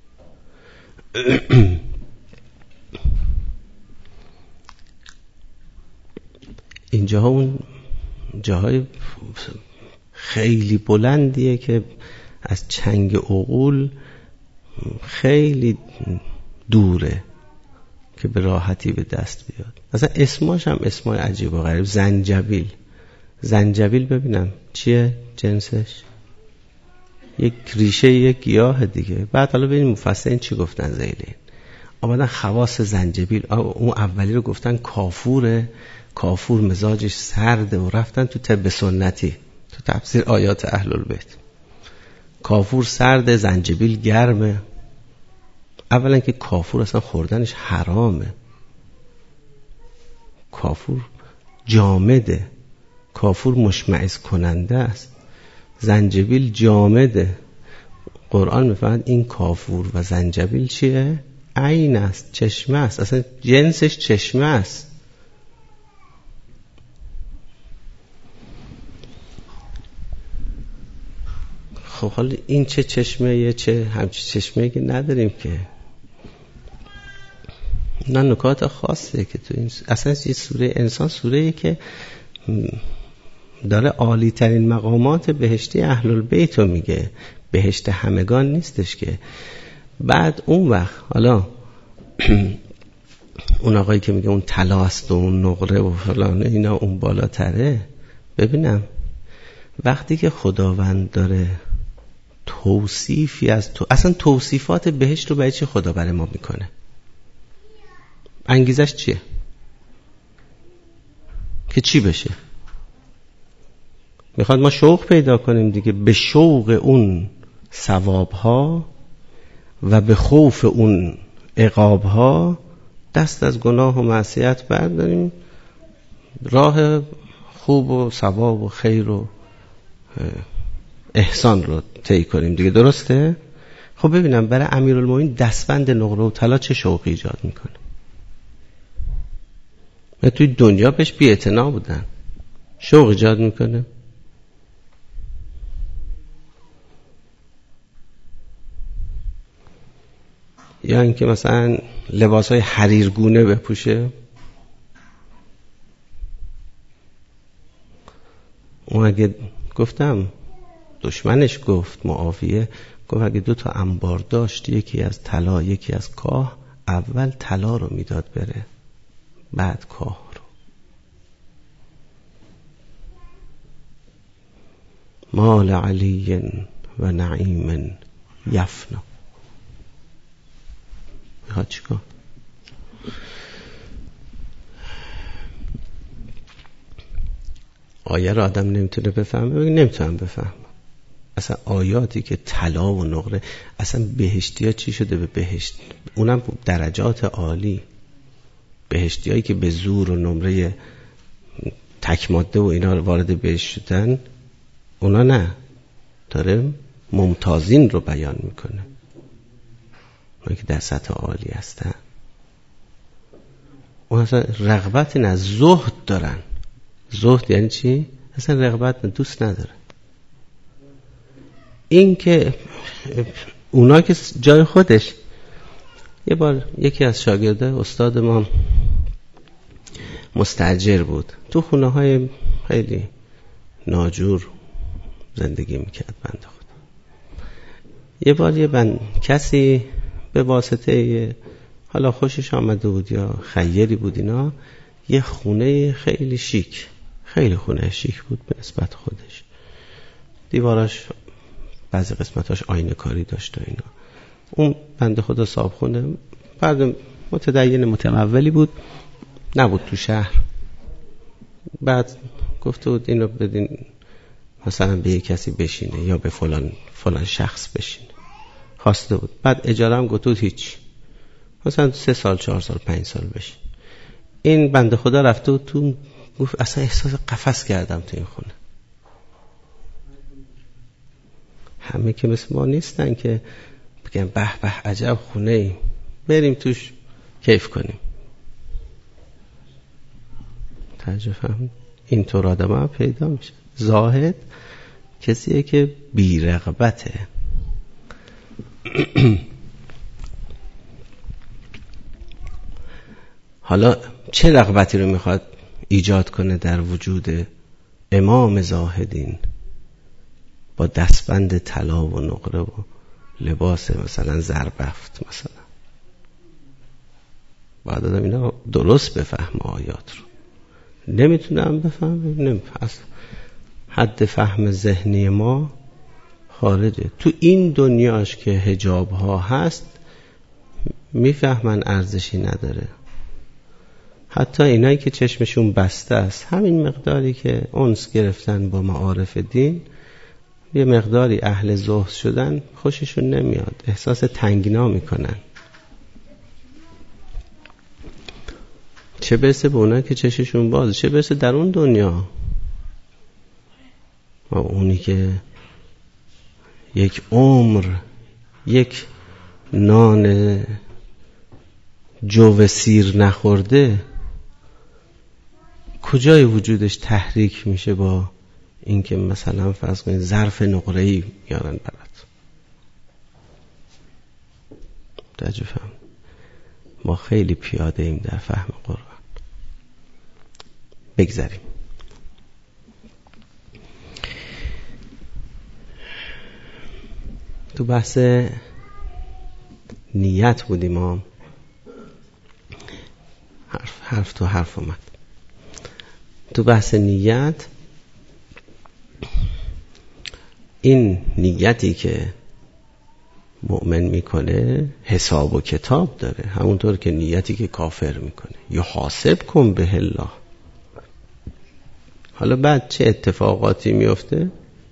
اینجاها اون جاهای خیلی بلندیه که از چنگ عقول خیلی دوره که به راحتی به دست بیاد. اصلا اسماش هم اسمای عجیب و غریب. زنجبیل. زنجبیل ببینم چیه جنسش؟ یک ریشه یک گیاه دیگه. بعد حالا ببینیم مفسرین چی گفتن زیلین. آمدن خواص زنجبیل، اون اولی رو گفتن کافوره، کافور مزاجش سرده و رفتن تو طب سنتی، تو تفسیر آیات اهل البیت. کافور سرده، زنجبیل گرمه. اولا که کافور اصلا خوردنش حرامه. کافور جامده، کافور مشمئز کننده است. زنجبیل جامده. قرآن میفهمد این کافور و زنجبیل چیه؟ عین است، چشمه است، اصلا جنسش چشمه است. خب حالا این چه چشمه یه چه همچی چشمه که نداریم که. نه نکات خاصه که تو این اصلا یه سوره انسان سوره‌ای که داره عالی ترین مقامات بهشتی اهل البیت رو میگه. بهشت همگان نیستش که. بعد اون وقت حالا اون آقایی که میگه اون طلا است و اون نقره و فلانه اینا اون بالاتره. ببینم وقتی که خداوند داره توصیفی از تو، اصلا توصیفات بهشت رو برای چی خدا برای ما میکنه؟ انگیزش چیه؟ که چی بشه؟ میخواد ما شوق پیدا کنیم دیگه، به شوق اون ثوابها و به خوف اون عقابها دست از گناه و معصیت برداریم، راه خوب و ثواب و خیر و احسان رو طی کنیم دیگه. درسته؟ خب ببینم برای امیرالمومنین دستبند نقره و طلا چه شوقی ایجاد میکنه؟ توی دنیا بهش بی‌اعتنا بودن، شوق ایجاد میکنه. یا اینکه مثلا لباسای حریرگونه بپوشه، اون اگه گفتم دشمنش گفت معاویه، گفت اگه دو تا انبار داشت، یکی از طلا یکی از کاه، اول طلا رو میداد بره بعد کاه رو. مال علی و نعیم یفنا. میخواد چیکار؟ آیه رو آدم نمیتونه بفهمه، بگه نمیتونم بفهمم. اصلا آیاتی که طلا و نقره، اصلا بهشتی ها چی شده به بهشت، اونم درجات عالی، بهشتی هایی که به زور و نمره تک ماده و اینا وارد بهشت شدن، اونا نه، داره ممتازین رو بیان میکنه، اونا که در سطح عالی هستن. اون اصلا رغبت نه، زهد دارن. زهد یعنی چی؟ اصلا رغبت نه، دوست نداره. این که اونا که جای خودش. یه بار یکی از شاگرده استاد ما مستاجر بود، تو خونه های خیلی ناجور زندگی میکرد بنده خدا. یه بار یه بند کسی به واسطه حالا خوشش آمده بود یا خیری بود اینا، یه خونه خیلی شیک، خیلی خونه شیک بود به نسبت خودش، دیواراش بعضی قسمتاش آینه کاری داشت و اینا. اون بنده خدا صاحب خونه بعد متدین متمولی بود، نبود تو شهر. بعد گفته بود اینو بدین مثلا به یک کسی بشینه یا به فلان فلان شخص بشینه، خواسته بود. بعد اجاره هم گفته بود هیچ، مثلا سه سال چهار سال پنج سال بشین. این بنده خدا رفته بود تو، گفت اصلا احساس قفس کردم تو این خونه. همه که مثل ما نیستن که بگن به به عجب خونه ای، بریم توش کیف کنیم. توجه فهم. اینطور آدم ها پیدا میشه. زاهد کسیه که بی رغبته. حالا چه رغبتی رو میخواد ایجاد کنه در وجود امام زاهدین با دستبند طلا و نقره و لباس مثلا زربفت؟ مثلا بعد آدم اینا درست بفهم آیات رو. نمیتونم بفهم، نمیفهم، حد فهم ذهنی ما خارجه. تو این دنیاش که حجاب ها هست میفهمن ارزشی نداره. حتی اینایی که چشمشون بسته است، همین مقداری که انس گرفتن با معارف دین، یه مقداری اهل زهد شدن، خوششون نمیاد، احساس تنگنا میکنن. چه برسه به اونایی که چشمشون باز، چه برسه در اون دنیا. و اونی که یک عمر یک نان جو سیر نخورده، کجای وجودش تحریک میشه با اینکه مثلا فرض کنید ظرف نقره‌ای میارن برات؟ توجه فهم. ما خیلی پیاده ایم در فهم قرآن. بگذاریم. تو بحث نیت بودیم ما، حرف حرف تو حرف اومد. تو بحث نیت، این نیتی که مؤمن میکنه حساب و کتاب داره، همونطور که نیتی که کافر میکنه یحاسب کن به الله. حالا بعد چه اتفاقاتی میفته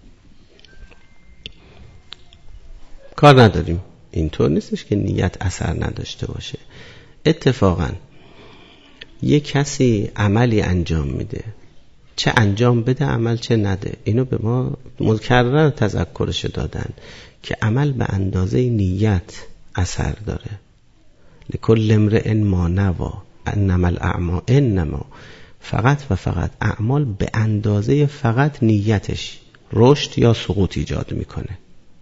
کار نداریم. اینطور نیستش که نیت اثر نداشته باشه. اتفاقا یک کسی عملی انجام میده، چه انجام بده عمل چه نده، اینو به ما مکرر تذکرش دادن که عمل به اندازه نیت اثر داره. لکل امرئ ما نوا انما الاعمال انما فقط و فقط اعمال به اندازه فقط نیتش رشد یا سقوط ایجاد میکنه.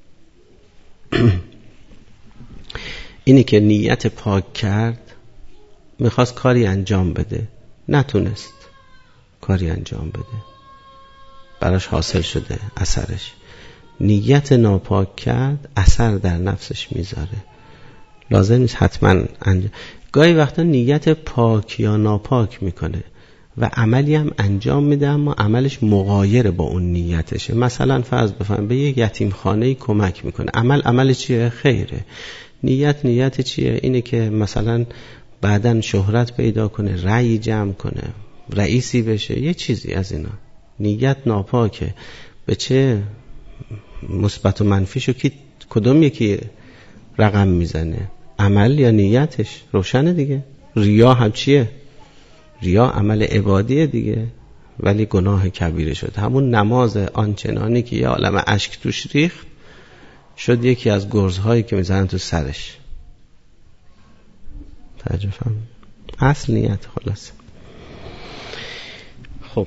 اینی که نیت پاک کرد، میخواست کاری انجام بده، نتونست کاری انجام بده، براش حاصل شده اثرش. نیت ناپاک کرد، اثر در نفسش میذاره، لازم نیست حتما انجام. گاهی وقتا نیت پاک یا ناپاک میکنه و عملی هم انجام میده اما عملش مغایر با اون نیتشه. مثلا فرض بفرمایید به یک یتیم خانه‌ای کمک میکنه، عمل عمل چیه؟ خیره. نیت نیت چیه؟ اینه که مثلا بعدن شهرت پیدا کنه، رأی جمع کنه، رئیسی بشه، یه چیزی از اینا. نیت ناپاکه. به چه مثبت و منفیشو کی کدوم یکی رقم میزنه؟ عمل یا نیتش؟ روشنه دیگه. ریا هم چیه؟ ریا عمل عبادیه دیگه، ولی گناه کبیره شد. همون نماز آنچنانی که یه عالم اشک توش ریخت شد یکی از گرزهایی که میزنن تو سرش. توجه فهم؟ اصل نیت. خلاصه خب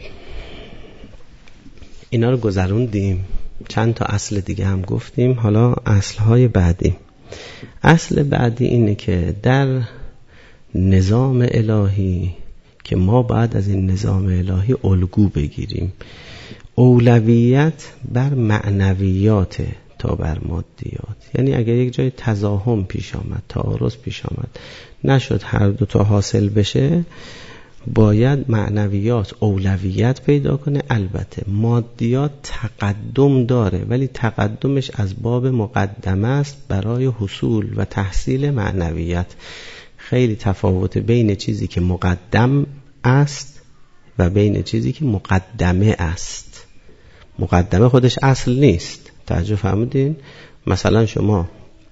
اینا رو گذروندیم، چند تا اصل دیگه هم گفتیم. حالا اصلهای بعدی. اصل بعدی اینه که در نظام الهی که ما بعد از این نظام الهی الگو بگیریم، اولویت بر معنویات تا بر مادیات. یعنی اگر یک جای تزاحم پیش آمد، تعارض پیش آمد، نشد هر دو تا حاصل بشه، باید معنویات اولویت پیدا کنه. البته مادیات تقدم داره، ولی تقدمش از باب مقدمه است برای حصول و تحصیل معنویت. خیلی تفاوت بین چیزی که مقدم است و بین چیزی که مقدمه است. مقدمه خودش اصل نیست. توجه فرمودین؟ مثلا شما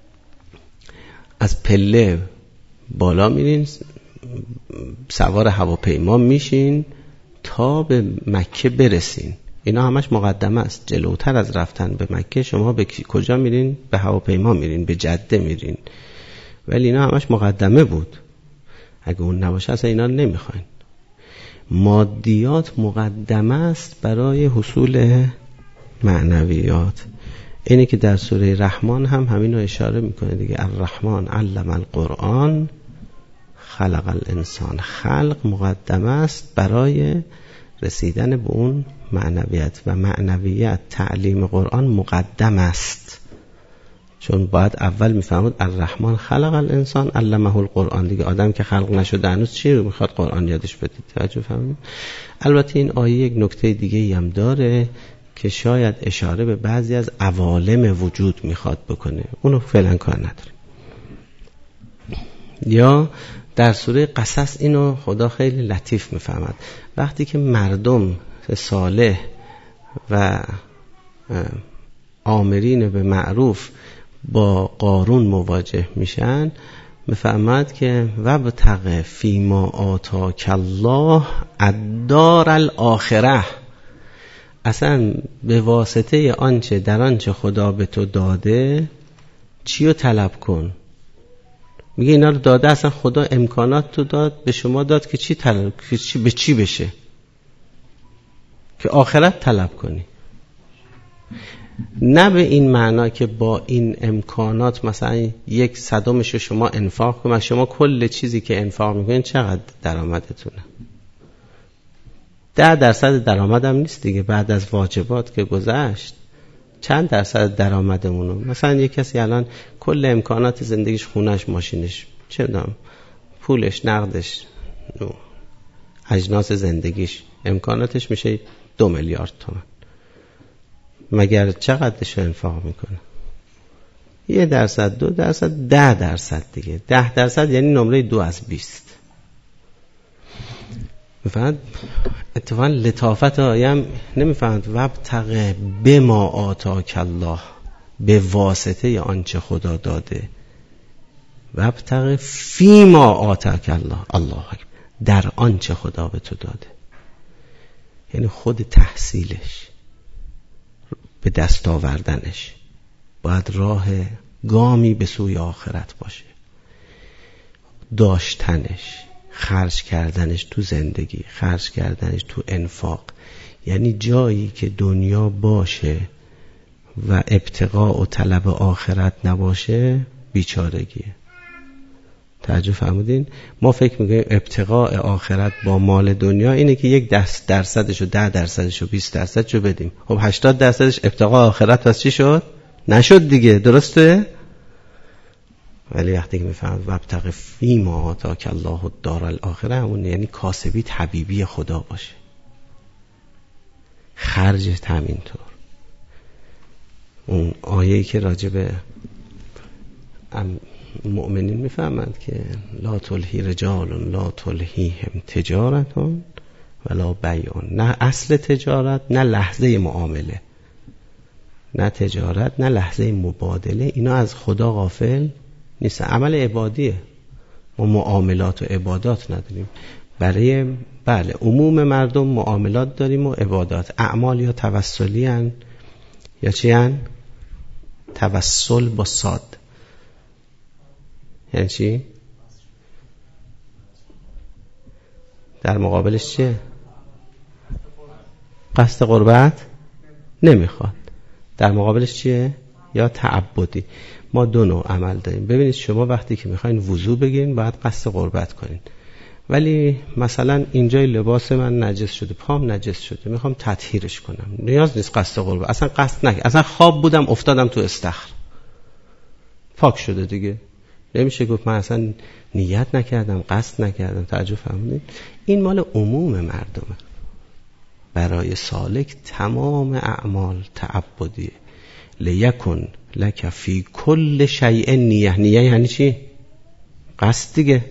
از پله بالا میرین، سوار هواپیما میشین تا به مکه برسین، اینا همش مقدمه است. جلوتر از رفتن به مکه شما به کجا میرین؟ به هواپیما میرین، به جده میرین، ولی اینا همش مقدمه بود. اگه اون نباشه اصلا اینا نمیخواین. مادیات مقدمه است برای حصول معنویات. اینی که در سوره رحمان هم همین رو اشاره میکنه دیگه. الرحمن علم القرآن خلق الانسان. خلق مقدمه است برای رسیدن به اون معنویت، و معنویت تعلیم قرآن مقدم است، چون باید اول میفهمد الرحمن خلق الانسان علمه القرآن دیگه. آدم که خلق نشده هنوز چی رو میخواد قرآن یادش بدید؟ توجه فرمایید. البته این آیه یک نکته دیگه هم داره که شاید اشاره به بعضی از عوالم وجود میخواد بکنه، اونو فعلا کار نداره. یا در سوره قصص اینو خدا خیلی لطیف میفهمد. وقتی که مردم صالح و آمرین به معروف با قارون مواجه میشن، میفهمد که وابتغ فیما آتاک الله الدار الاخره. اصلا به واسطه آنچه در آنچه خدا به تو داده چی رو طلب کن. میگه اینا رو داده، اصلا خدا امکانات تو داد، به شما داد که چی طلب، که چی به چی بشه، که آخرت طلب کنی. نه به این معنا که با این امکانات مثلا یک صدمش رو شما انفاق کنید. شما کل چیزی که انفاق میکنید چقدر درآمدتونه؟ ده درصد درآمدم نیست دیگه. بعد از واجبات که گذشت چند درصد درآمدمونو؟ مثلا یک کسی الان کل امکانات زندگیش، خونش، ماشینش، چه میدونم، پولش، نقدش، اجناس زندگیش، امکاناتش میشه دو میلیارد تومان. مگر چقدرش رو انفاق میکنه؟ یه درصد، دو درصد، ده درصد دیگه. ده درصد یعنی نمره دو از بیست. میفهمد؟ اتفاقا لطافت آیم نمیفهمد وابتغ بما آتاک الله، به واسطه آنچه خدا داده. وابتغ فیما آتاک الله، الله اکبر، در آنچه خدا به تو داده. یعنی خود تحصیلش، به دست آوردنش باید راه گامی به سوی آخرت باشه. داشتنش، خرج کردنش تو زندگی، خرج کردنش تو انفاق، یعنی جایی که دنیا باشه و ابتغاء و طلب آخرت نباشه بیچارگیه. توجه فرمودین؟ ما فکر میکنیم ابتغاء آخرت با مال دنیا اینه که یک دست درصدش و ده درصدش و بیست درصدش رو بدیم. خب هشتاد درصدش ابتغاء آخرت پس چی شد؟ نشد دیگه، درسته؟ ولی وقتی که میفهمد وابتغ فیما آتاک الله الدار الاخره، همون یعنی کاسبیت حبیبی خدا باشه، خرجت همینطور. اون آیه‌ای که راجع به مؤمنین میفهمند که لا تلهی رجال لا تلهیهم تجارت ولا بیع، نه اصل تجارت نه لحظه معامله، نه تجارت نه لحظه مبادله، اینا از خدا غافل نیست. عمل عبادیه، ما معاملات و عبادات نداریم. برای بله عموم مردم معاملات داریم و عبادات. اعمال یا توسلی هن یا چی هن؟ توسل با صاد یعنی چی؟ در مقابلش چیه؟ قصد قربت نمیخواد. در مقابلش چیه؟ یا تعبدی. ما دو نوع عمل داریم. ببینید شما وقتی که میخواین وضو بگیرین باید قصد قربت کنین، ولی مثلا اینجای لباس من نجس شده، پام نجس شده، میخوام تطهیرش کنم، نیاز نیست قصد قربت، اصلا قصد نکنم، اصلا خواب بودم افتادم تو استخر، پاک شده دیگه، نمیشه گفت من اصلا نیت نکردم، قصد نکردم. توجه فرمودید؟ این مال عموم مردمه. برای سالک تمام اعمال تعبدیه. لیکن لک فی کل شیء نیه. نیه یعنی چی؟ قصد دیگه.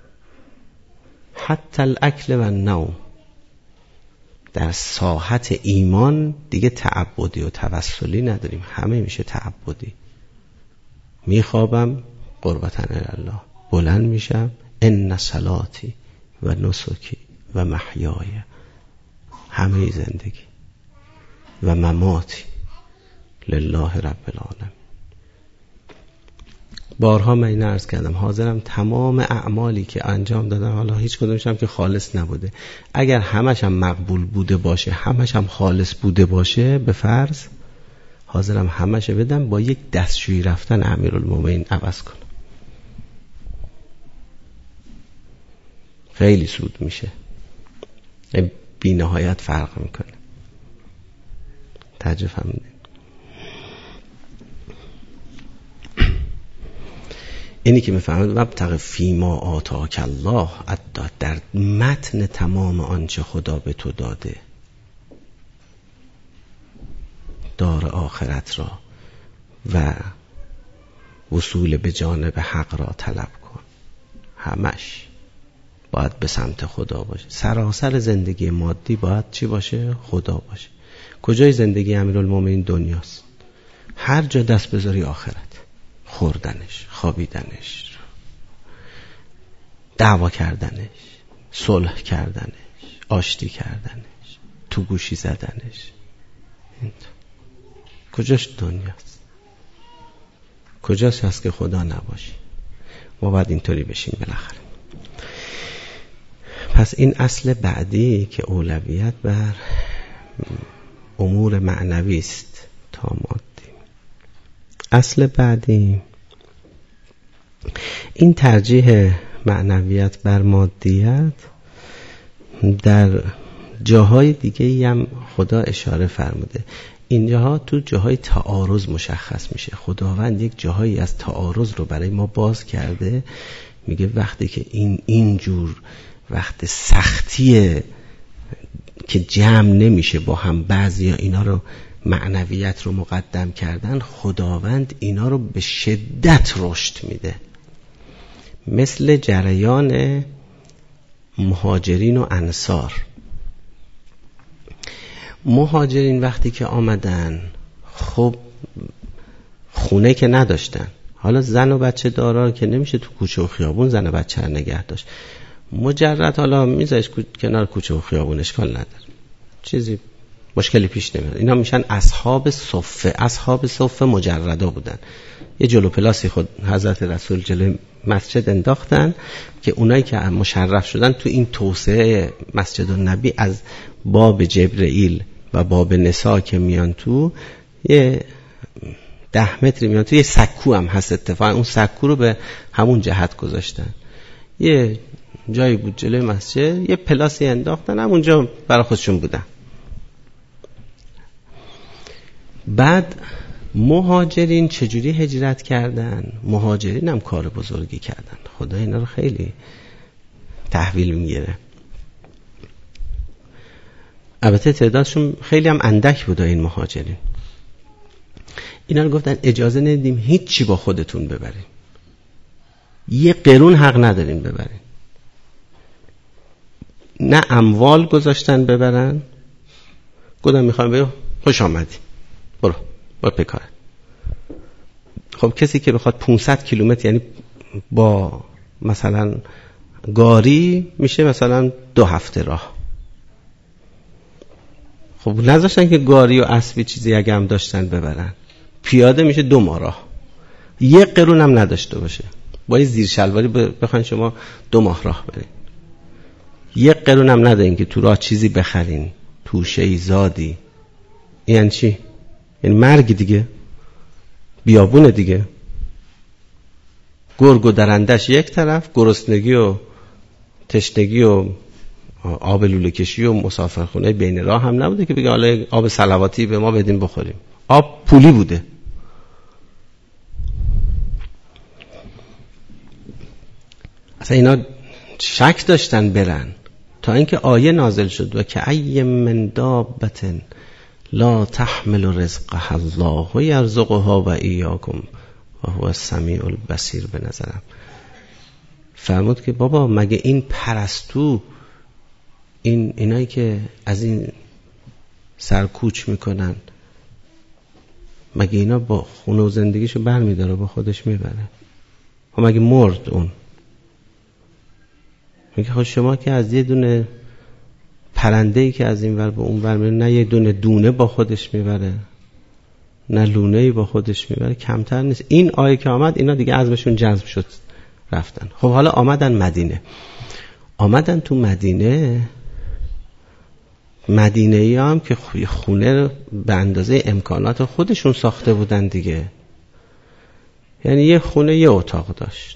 حتی الاکل و النوم. در ساحت ایمان دیگه تعبدی و توسلی نداریم، همه میشه تعبدی. میخوابم قربتن الله، بلند میشم ان صلاتی و نسکی و محیای، همه زندگی و مماتی لله رب العالمین. بارها من این عرض کردم، حاضرم تمام اعمالی که انجام دادم، حالا هیچ کدومش هم که خالص نبوده، اگر همش هم مقبول بوده باشه، همش هم خالص بوده باشه، به فرض حاضرم همش بدم، با یک دستشویی رفتن امیرالمومنین عوض کنم. خیلی سود میشه، بی نهایت فرق میکنه. توجه فرمودید؟ اینی که میفهمید وابتغ فیما آتاک الله، در متن تمام آنچه خدا به تو داده، دار آخرت را و وصول به جانب حق را طلب کن. همش باید به سمت خدا باشه. سراسر زندگی مادی باید چی باشه؟ خدا باشه. کجای زندگی امیرالمومنین؟ دنیاست. هر جا دست بذاری آخرت، خوردنش، خوابیدنش، دعوا کردنش، صلح کردنش، آشتی کردنش، تو گوشی زدنش. کجاش دنیاست؟ کجاست هست که خدا نباشه؟ ما باید اینطوری بشیم بالاخره. پس این اصل بعدی که اولویت بر امور معنوی است تا مادی. اصل بعدی این ترجیح معنویت بر مادیت در جاهای دیگه هم خدا اشاره فرموده. اینجاها تو جاهای تعارض مشخص میشه. خداوند یک جاهایی از تعارض رو برای ما باز کرده، میگه وقتی که این اینجور وقت سختیه که جمع نمیشه با هم، بعضیا اینا رو معنویت رو مقدم کردن، خداوند اینا رو به شدت رشد میده. مثل جریان مهاجرین و انصار. مهاجرین وقتی که آمدن، خب خونه که نداشتن، حالا زن و بچه دارا که نمیشه تو کوچه و خیابون زن و بچه رو نگه داشت، مجرد حالا میذارش کنار کوچه و خیابون، اشکال نداره، چیزی مشکلی پیش نمیاد. اینا میشن اصحاب صفه. اصحاب صفه مجردا بودن. یه جلو پلاسی خود حضرت رسول جلو مسجد انداختن که اونایی که مشرف شدن تو این توسعه مسجد النبی از باب جبرئیل و باب نساء که میان تو یه ده متری میان تو، یه سکو هم هست اتفاقا، اون سکو رو به همون جهت گذاشتن. یه جایی بود جلوی مسجد، یه پلاسی انداختن، همونجا برای خودشون بودن. بعد مهاجرین چجوری هجرت کردن؟ مهاجرین هم کار بزرگی کردن، خدا اینا رو خیلی تحویل میگیره. البته تعدادشون خیلی هم اندک بود این مهاجرین. اینا رو گفتن اجازه ندیم هیچ چی با خودتون ببرین، یه قرون حق ندارین ببرین. نه اموال گذاشتن ببرن، گفتن میخوایم بگو خوش آمدی برو برو پکاره. خب کسی که بخواد پانصد کیلومتر، یعنی با مثلا گاری میشه مثلا دو هفته راه، خب نذاشتن که گاری و اسبی چیزی اگه هم داشتن ببرن، پیاده میشه دو ماه راه، یه قرون هم نداشته باشه، با یه زیر شلواری بخواین شما دو ماه راه برین، یه قرون هم ندارین که تو راه چیزی بخرین، توشه‌ای زادی. یعنی چی؟ یعنی مرگ دیگه، بیابونه دیگه. گرگ و درندش یک طرف، گرسنگی و تشنگی و آب لوله کشی و مسافرخونه بین راه هم نبوده که بگه حالا آب صلواتی به ما بدین بخوریم. آب پولی بوده. اصلا اینا شک داشتن برن تا اینکه آیه نازل شد و که ای من دابة لا تحمل رزقها الله یرزقها و ایاکم و هو السمیع البصیر. به نظرم فرمود که بابا مگه این پرستو، این اینایی که از این سرکوچ میکنن، مگه اینا با خونه و زندگیشو برمیداره با خودش میبره؟ خب مگه مرد اون؟ میگه خب شما که از یه دونه پرنده‌ای که از این ور به اون ور میره، نه یه دونه دونه با خودش میبره نه لونه‌ای با خودش میبره، کمتر نیست. این آیه که آمد اینا دیگه عزمشون جذب شد رفتن. خب حالا آمدن مدینه. آمدن تو مدینه، مدینه‌ای هم که خونه به اندازه امکانات خودشون ساخته بودن دیگه، یعنی یه خونه یه اتاق داشت.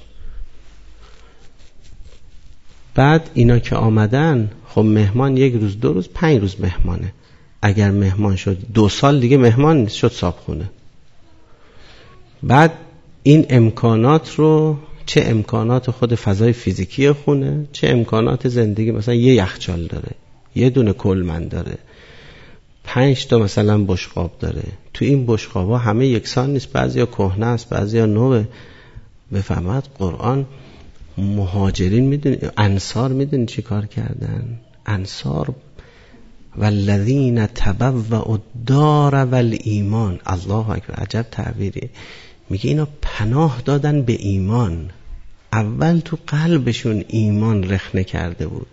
بعد اینا که آمدن، خب مهمان یک روز دو روز پنج روز مهمانه، اگر مهمان شد دو سال دیگه مهمان نیست، شد صاحبخونه. بعد این امکانات رو، چه امکانات خود فضای فیزیکی خونه، چه امکانات زندگی، مثلا یه یخچال داره، یه دونه کلمن داره، پنج تا مثلا بشقاب داره. تو این بشقابا همه یکسان نیست، بعضیا کهنه است، بعضیا نوه. بفهمد قرآن مهاجرین میدونی، انصار میدونی چی کار کردن؟ انصار والذین تبوأوا الدار والایمان. الله اکبر، عجب تعبیری. میگه اینا پناه دادن به ایمان. اول تو قلبشون ایمان رخنه کرده بود،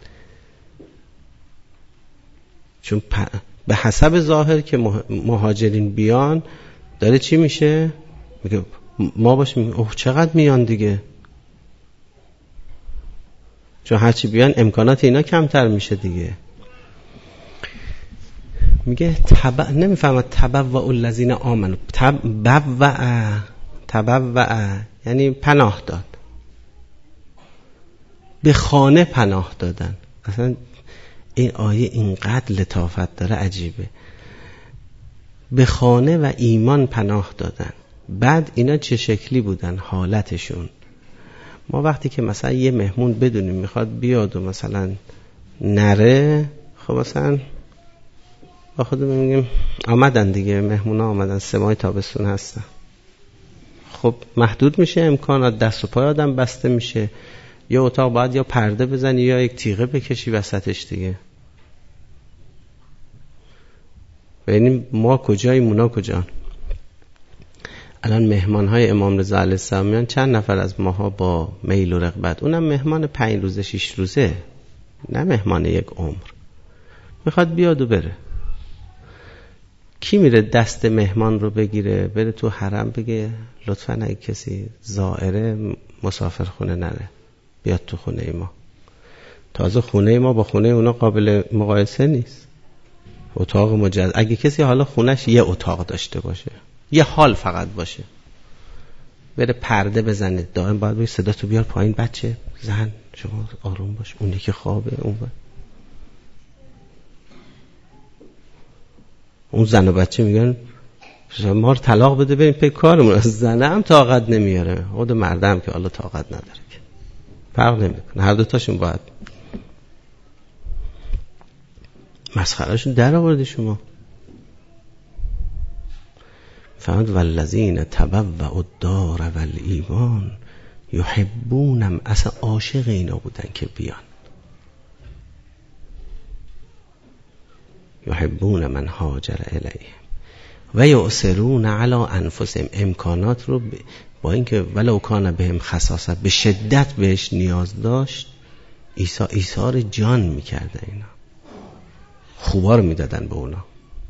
چون به حسب ظاهر که مهاجرین بیان داره چی میشه؟ میگه ما باشیم اوه چقدر میان دیگه، چون هرچی بیان امکانات اینا کمتر میشه دیگه. میگه تبع، نمیفهمد تبوأ الذین آمنوا، تبوأ تبوأ یعنی پناه داد، به خانه پناه دادن. اصلا این آیه اینقدر لطافت داره، عجیبه. به خانه و ایمان پناه دادن. بعد اینا چه شکلی بودن حالتشون؟ ما وقتی که مثلا یه مهمون بدونیم میخواد بیاد و مثلا نره، خب مثلا با خودمون میگیم آمدن دیگه، مهمون ها آمدن، سه ماه تابستون هستن. خب محدود میشه امکانات، دست و پای آدم بسته میشه، یا اتاق باید یا پرده بزنی یا یک تیغه بکشی وسطش دیگه. ببینیم ما کجاییم اونا کجا. الان مهمان های امام رضا علیه السلام میان، چند نفر از ماها با میل و رغبت، اونم مهمان پنج روزه شش روزه، نه مهمان یک عمر، میخواد بیاد و بره. کی میره دست مهمان رو بگیره بره تو حرم بگه لطفاً اگه کسی زائره مسافر خونه نره بیاد تو خونه ما؟ تازه خونه ما با خونه اونا قابل مقایسه نیست. اتاق مجزا، اگه کسی حالا خونش یه اتاق داشته باشه، یه حال فقط باشه، بره پرده بزنه، دائم باید بگه صدا تو بیار پایین بچه، زن شما آروم باش، اونی که خوابه اون باید. اون زن و بچه میگن ما رو طلاق بده بریم پی کارمون. زنه هم طاقت نمیاره، خود مرده هم که حالا طاقت نداره که فرق نمیکنه، هر دوتاشون باید. مسخرهشون در آوردی شما. فرمود والذین تبوأوا الدار والایمان یحبونم، اصلا عاشق اینا بودن که بیان. یحبون من هاجر الیهم و یؤثرون علی انفسهم، امکانات رو با اینکه ولو کان بهم خصاصه، به شدت بهش نیاز داشت، ایثار ایثار جان میکردن، اینا خوبا رو میدادن به اونا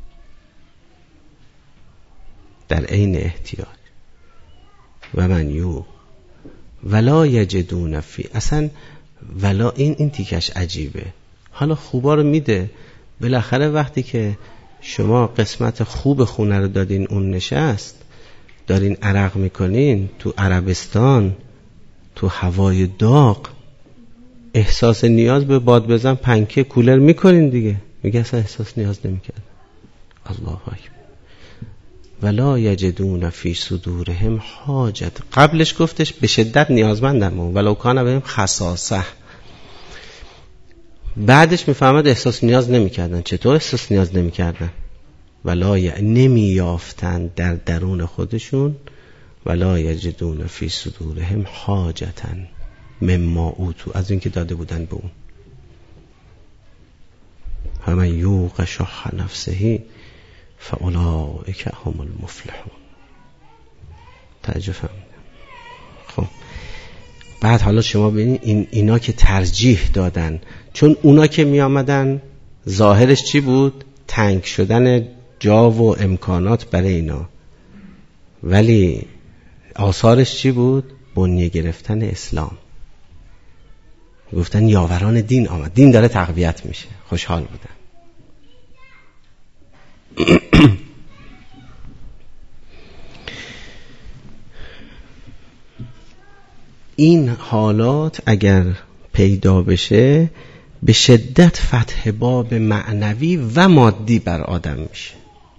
در عین احتیاج. و من یو ولا یجدون فی، اصلا ولا این این تیکش عجیبه. حالا خوبا رو میده، بالاخره وقتی که شما قسمت خوب خونه رو دادین اون نشست، دارین عرق میکنین تو عربستان تو هوای داغ، احساس نیاز به باد بزن پنکه کولر میکنین دیگه. میگه اصلا احساس نیاز نمیکرد. الله اکبر. ولا یجدون فی صدورهم حاجت، قبلش گفتش به شدت نیازمندم ولو کان بهم خصاصه، بعدش میفهمد احساس نیاز نمیکردن. چطور احساس نیاز نمیکردن؟ ولا ی... نمیافتن در درون خودشون، ولا یجدون فی صدورهم حاجتا مما اوتوا، از این که داده بودن به اون. همه یوق شح نفسه فاولئک هم المفلحون. تعجب فهمیدم. خب بعد حالا شما ببینید این اینا که ترجیح دادن، چون اونا که می آمدن ظاهرش چی بود؟ تنگ شدن جا و امکانات برای اینا، ولی آثارش چی بود؟ بنیه گرفتن اسلام. گفتن یاوران دین آمد، دین داره تقویت میشه، خوشحال بودن. این حالات اگر پیدا بشه به شدت فتح باب معنوی و مادی بر آدم میشه،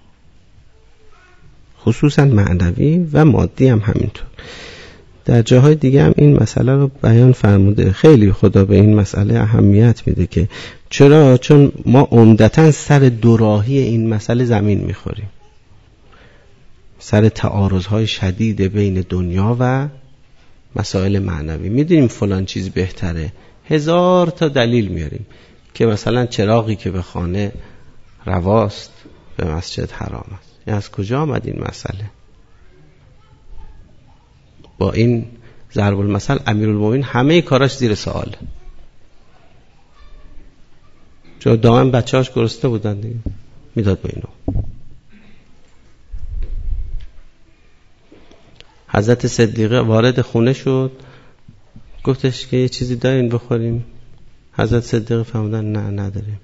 خصوصا معنوی و مادی هم همینطور. در جاهای دیگه هم این مسئله رو بیان فرموده. خیلی خدا به این مسئله اهمیت میده که چرا؟ چون ما عمدتاً سر دوراهی این مسئله زمین میخوریم، سر تعارضهای شدید بین دنیا و مسائل معنوی. میدونیم فلان چیز بهتره، هزار تا دلیل میاریم که مثلا چراغی که به خانه رواست به مسجد حرام است. این از کجا آمد این مسئله؟ با این ضرب المثل امیرالمومنین همه کاراش زیر سوال، چون دائم بچه‌هاش گرسنه بودن دیگه، میداد به اینو. حضرت صدیقه وارد خونه شد، گفتش که یه چیزی دارین بخوریم؟ حضرت صدیقه فرمودن نه نداریم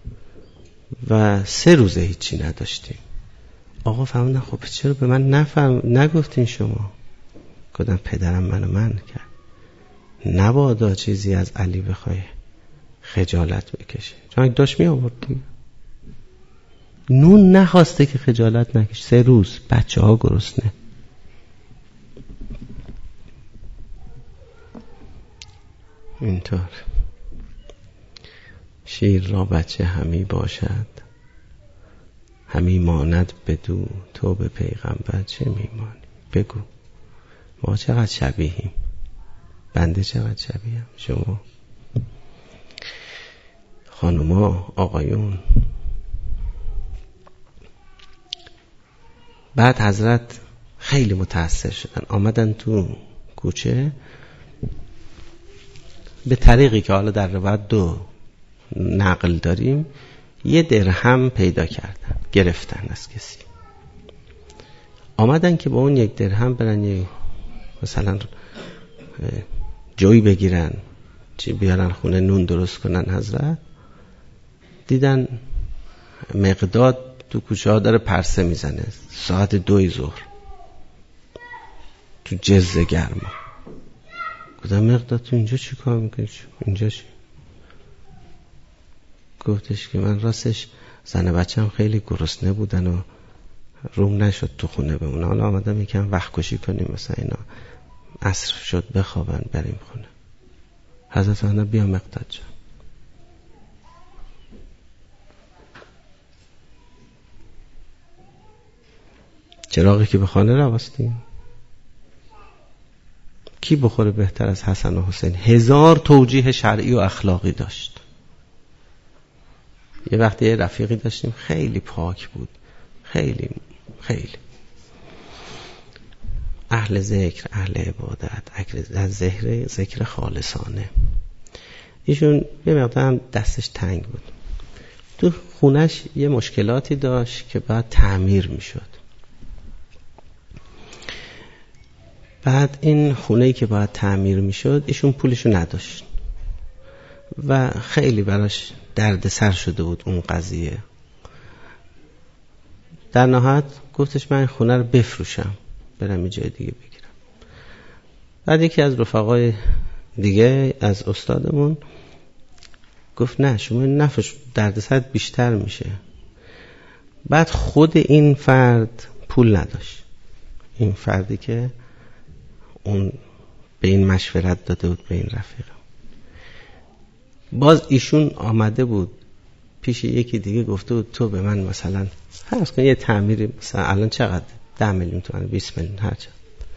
و سه روزه هیچی نداشتیم. آقا فرمودن خب چرا به من نفهم نگفتین شما؟ گفتم پدرم منو من کرد، نبادا چیزی از علی بخوای خجالت بکشه، چون اگه داشت می آورد دیگه. نون نخواسته که خجالت نکشه، سه روز بچه ها گرسنه. اینطور شیر را بچه همی باشد، همی ماند بدو، تو به پیغمبر چه میمانی؟ بگو ما چقدر شبیهیم، بنده چقدر شبیهم، شما خانوما آقایون. بعد حضرت خیلی متأثر شدن، آمدن تو کوچه به طریقی که حالا در روایت دو نقل داریم، یه درهم پیدا کردن، گرفتن از کسی، آمدن که با اون یک درهم برن یه مثلا جوی بگیرن، چی بیارن خونه نون درست کنن. حضرت دیدن مقداد تو کوچه ها داره پرسه میزنه ساعت دوی ظهر تو جز گرما. گفتم مقداد تو اینجا چی کار میکنی؟ اینجا چی؟ گفتش که من راستش زن بچم خیلی گرسنه بودن و روم نشد تو خونه بمونه، حالا آمدم یکم وقت کشی کنیم، مثلا اینا عصر شد بخوابن بریم خونه. حضرت آنها بیا مقداد جان. چراغی که به خانه روستیم، کی بخوره بهتر از حسن و حسین؟ هزار توجیه شرعی و اخلاقی داشت. یه وقتی یه رفیقی داشتیم خیلی پاک بود، خیلی خیلی اهل ذکر، اهل عبادت، از ذکر ذکر خالصانه. ایشون یه مقدار هم دستش تنگ بود، تو خونش یه مشکلاتی داشت که بعد تعمیر میشد. بعد این خونه‌ای که باید تعمیر میشد ایشون پولشو نداشت و خیلی براش درد سر شده بود اون قضیه. در نهایت گفتش من این خونه رو بفروشم برم یه جای دیگه بگیرم. بعد یکی از رفقای دیگه از استادمون گفت نه شما نفروش، درد سرت بیشتر میشه. بعد خود این فرد پول نداشت، این فردی که اون به این مشورت داده بود به این رفیقم. باز ایشون آمده بود پیش یکی دیگه گفته بود تو به من مثلا فرض کن یه تعمیری مثلا الان چقدر ده میلیون تومان، بیست میلیون، هر چقدر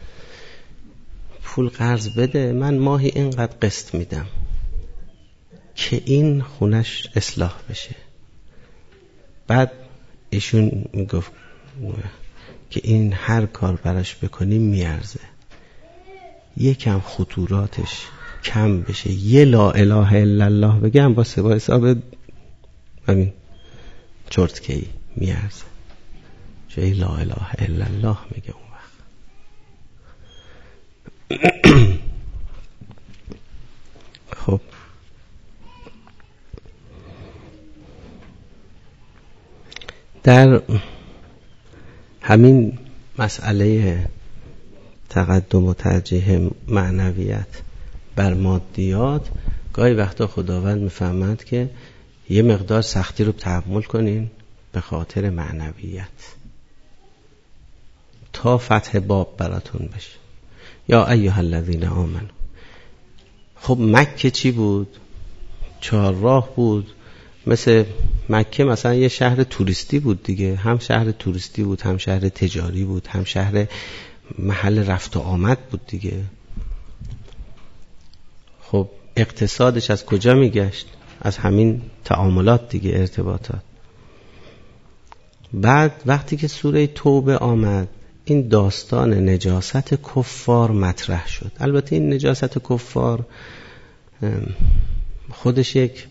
پول قرض بده، من ماهی اینقدر قسط میدم که این خونش اصلاح بشه. بعد ایشون میگفت که این هر کار براش بکنی میارزه، یکم خطوراتش کم بشه، یه لا اله الا الله بگم با سبا حساب همین چرتکی میارزه. چه لا اله الا الله میگه اون وقت. خب در همین مسئله تقدم و ترجیح معنویت بر مادیات گاهی وقتا خداوند میفهمد که یه مقدار سختی رو تحمل کنین به خاطر معنویت تا فتح باب براتون بشه. یا ایها الذین آمنو. خب مکه چی بود؟ چهار راه بود، مثل مکه مثلا یه شهر توریستی بود دیگه، هم شهر توریستی بود، هم شهر تجاری بود، هم شهر محل رفت و آمد بود دیگه. خب اقتصادش از کجا میگشت؟ از همین تعاملات دیگه، ارتباطات. بعد وقتی که سوره توبه آمد این داستان نجاست کفار مطرح شد. البته این نجاست کفار خودش یک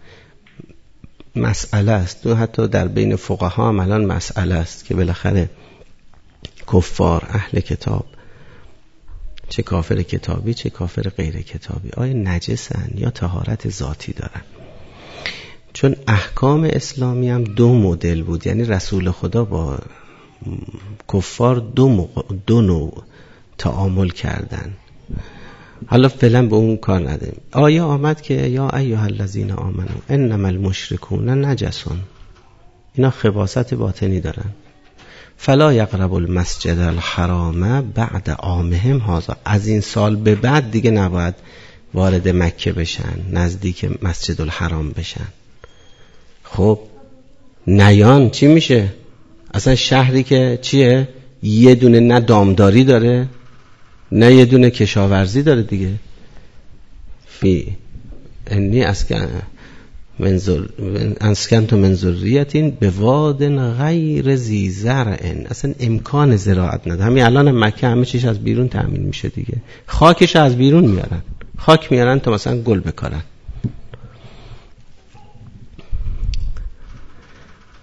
مسئله است، و حتی در بین فقها هم الان مسئله است که بالاخره کفار اهل کتاب، چه کافر کتابی چه کافر غیر کتابی، آیا نجسن یا طهارت ذاتی دارن؟ چون احکام اسلامی هم دو مدل بود، یعنی رسول خدا با کفار دو, مق... دو نوع تعامل کردن. حالا فعلا به اون کار نداریم. آیه آمد که یا ایها الذین آمنو انما المشرکون نجسون، اینا خباثت باطنی دارن، فلا یقرب المسجد الحرام بعد عامهم هذا، از این سال به بعد دیگه نباید وارد مکه بشن، نزدیک مسجد الحرام بشن. خب نیان چی میشه؟ اصلا شهری که چیه؟ یه دونه نه دامداری داره نه یه دونه کشاورزی داره دیگه. فی انی اسکن منزل اسکن تو منزوریتین به وادن غیر ذی زرع، اصلا امکان زراعت نداره. همین الان مکه همه چیز از بیرون تامین میشه دیگه، خاکش از بیرون میارن، خاک میارن تا مثلا گل بکارن.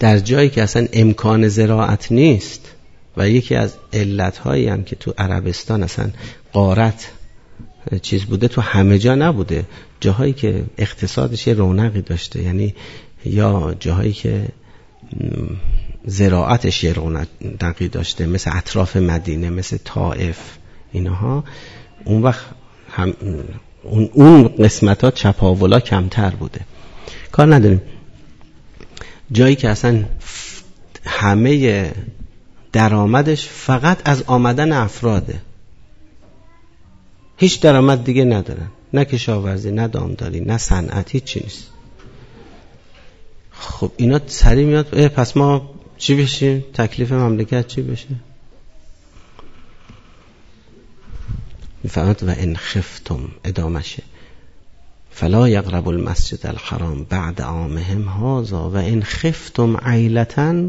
در جایی که اصلا امکان زراعت نیست و یکی از علتهایی هم که تو عربستان اصلا غارت چیز بوده، تو همه جا نبوده، جاهایی که اقتصادش یه رونقی داشته، یعنی یا جاهایی که زراعتش یه رونقی داشته مثل اطراف مدینه، مثل طائف، اینها اون وقت هم اون, اون قسمت ها چپاولا کمتر بوده. کار نداریم. جایی که اصلا همه درآمدش فقط از آمدن افراده، هیچ درآمد دیگه ندارن، نه کشاورزی، نه دامداری، نه صنعت، هیچ چیز نیست. خب اینا سری میاد پس ما چی بشیم؟ تکلیف مملکت چی بشه؟ میفهمد و ان خفتم ادامشه فلا یقربوا المسجد الحرام بعد عامهم هذا و ان خفتم عیلة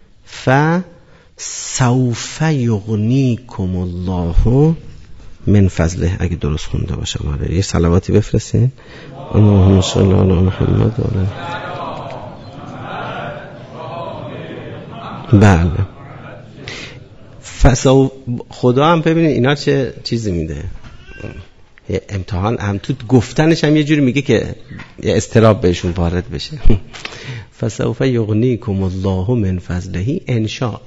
فسوف یغنیکم الله من فضله. اگه درست خونده باشم آره یه صلواتی بفرستین. اللهم صل علی محمد و علی. بله فسو خدا هم ببینید اینا چه چیزی میده، امتحان هم تو گفتنش هم یه جوری میگه که یه اضطراب بهشون وارد بشه. فسوف یغنیکم الله من فضله ان شاء،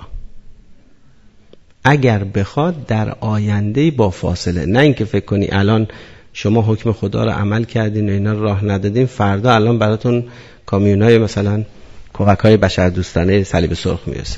اگر بخواد در آینده با فاصله، نه اینکه فکر کنی الان شما حکم خدا رو عمل کردین و اینا راه ندادین، فردا الان براتون کامیونای مثلا کوک‌های بشر دوستانه صلیب سرخ میرسه.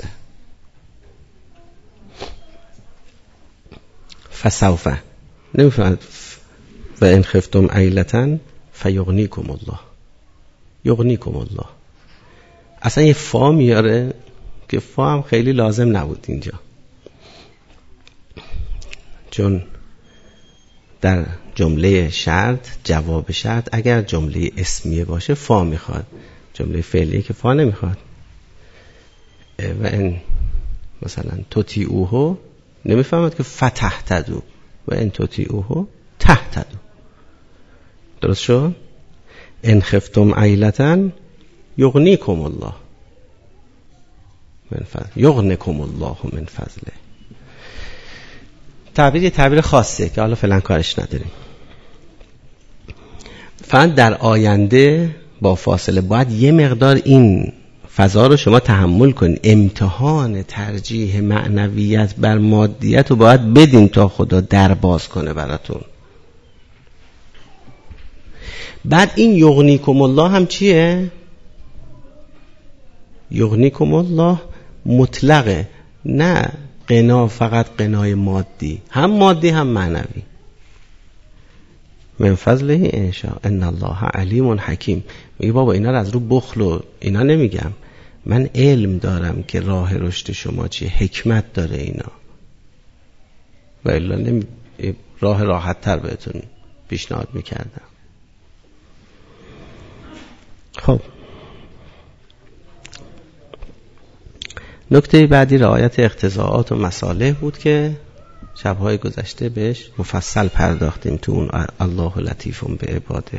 فسوف نمیفهمد و ان خفتم عیلة فیغنیکم الله، یغنیکم الله اصلا یه فا میاره که فا هم خیلی لازم نبود اینجا، چون در جمله شرط جواب شرط اگر جمله اسمیه باشه فا میخواد، جمله فعلیه که فا نمیخواد. و این مثلا تطیعوه نمیفهمد که فتحتدو و این تطیعوه تحتدو. درست شد؟ ان خفتم عیلة یغنیکم الله من فضل یغنیکم الله من فضله. تعبیر یه تعبیر خاصیه که حالا فعلا کارش نداریم. فقط در آینده با فاصله باید یه مقدار این فضا رو شما تحمل کنید. امتحان ترجیح معنویت بر مادیت رو باید بدین تا خدا در باز کنه براتون. بعد این یغنیکم الله هم چیه؟ یغنیکم الله مطلقه، نه قنا فقط قنای مادی، هم مادی هم معنوی. من فضله ان شاء ان الله علیم حکیم. میگه بابا اینا رو از رو بخل و اینا نمیگم، من علم دارم که راه رشد شما چیه، حکمت داره اینا، و الا نمی... راه راحت تر بهتون پیشنهاد میکردم. خب نکته بعدی رعایت اقتضاعات و مصالح بود که شبهای گذشته بهش مفصل پرداختیم تو اون الله لطیف به عباده.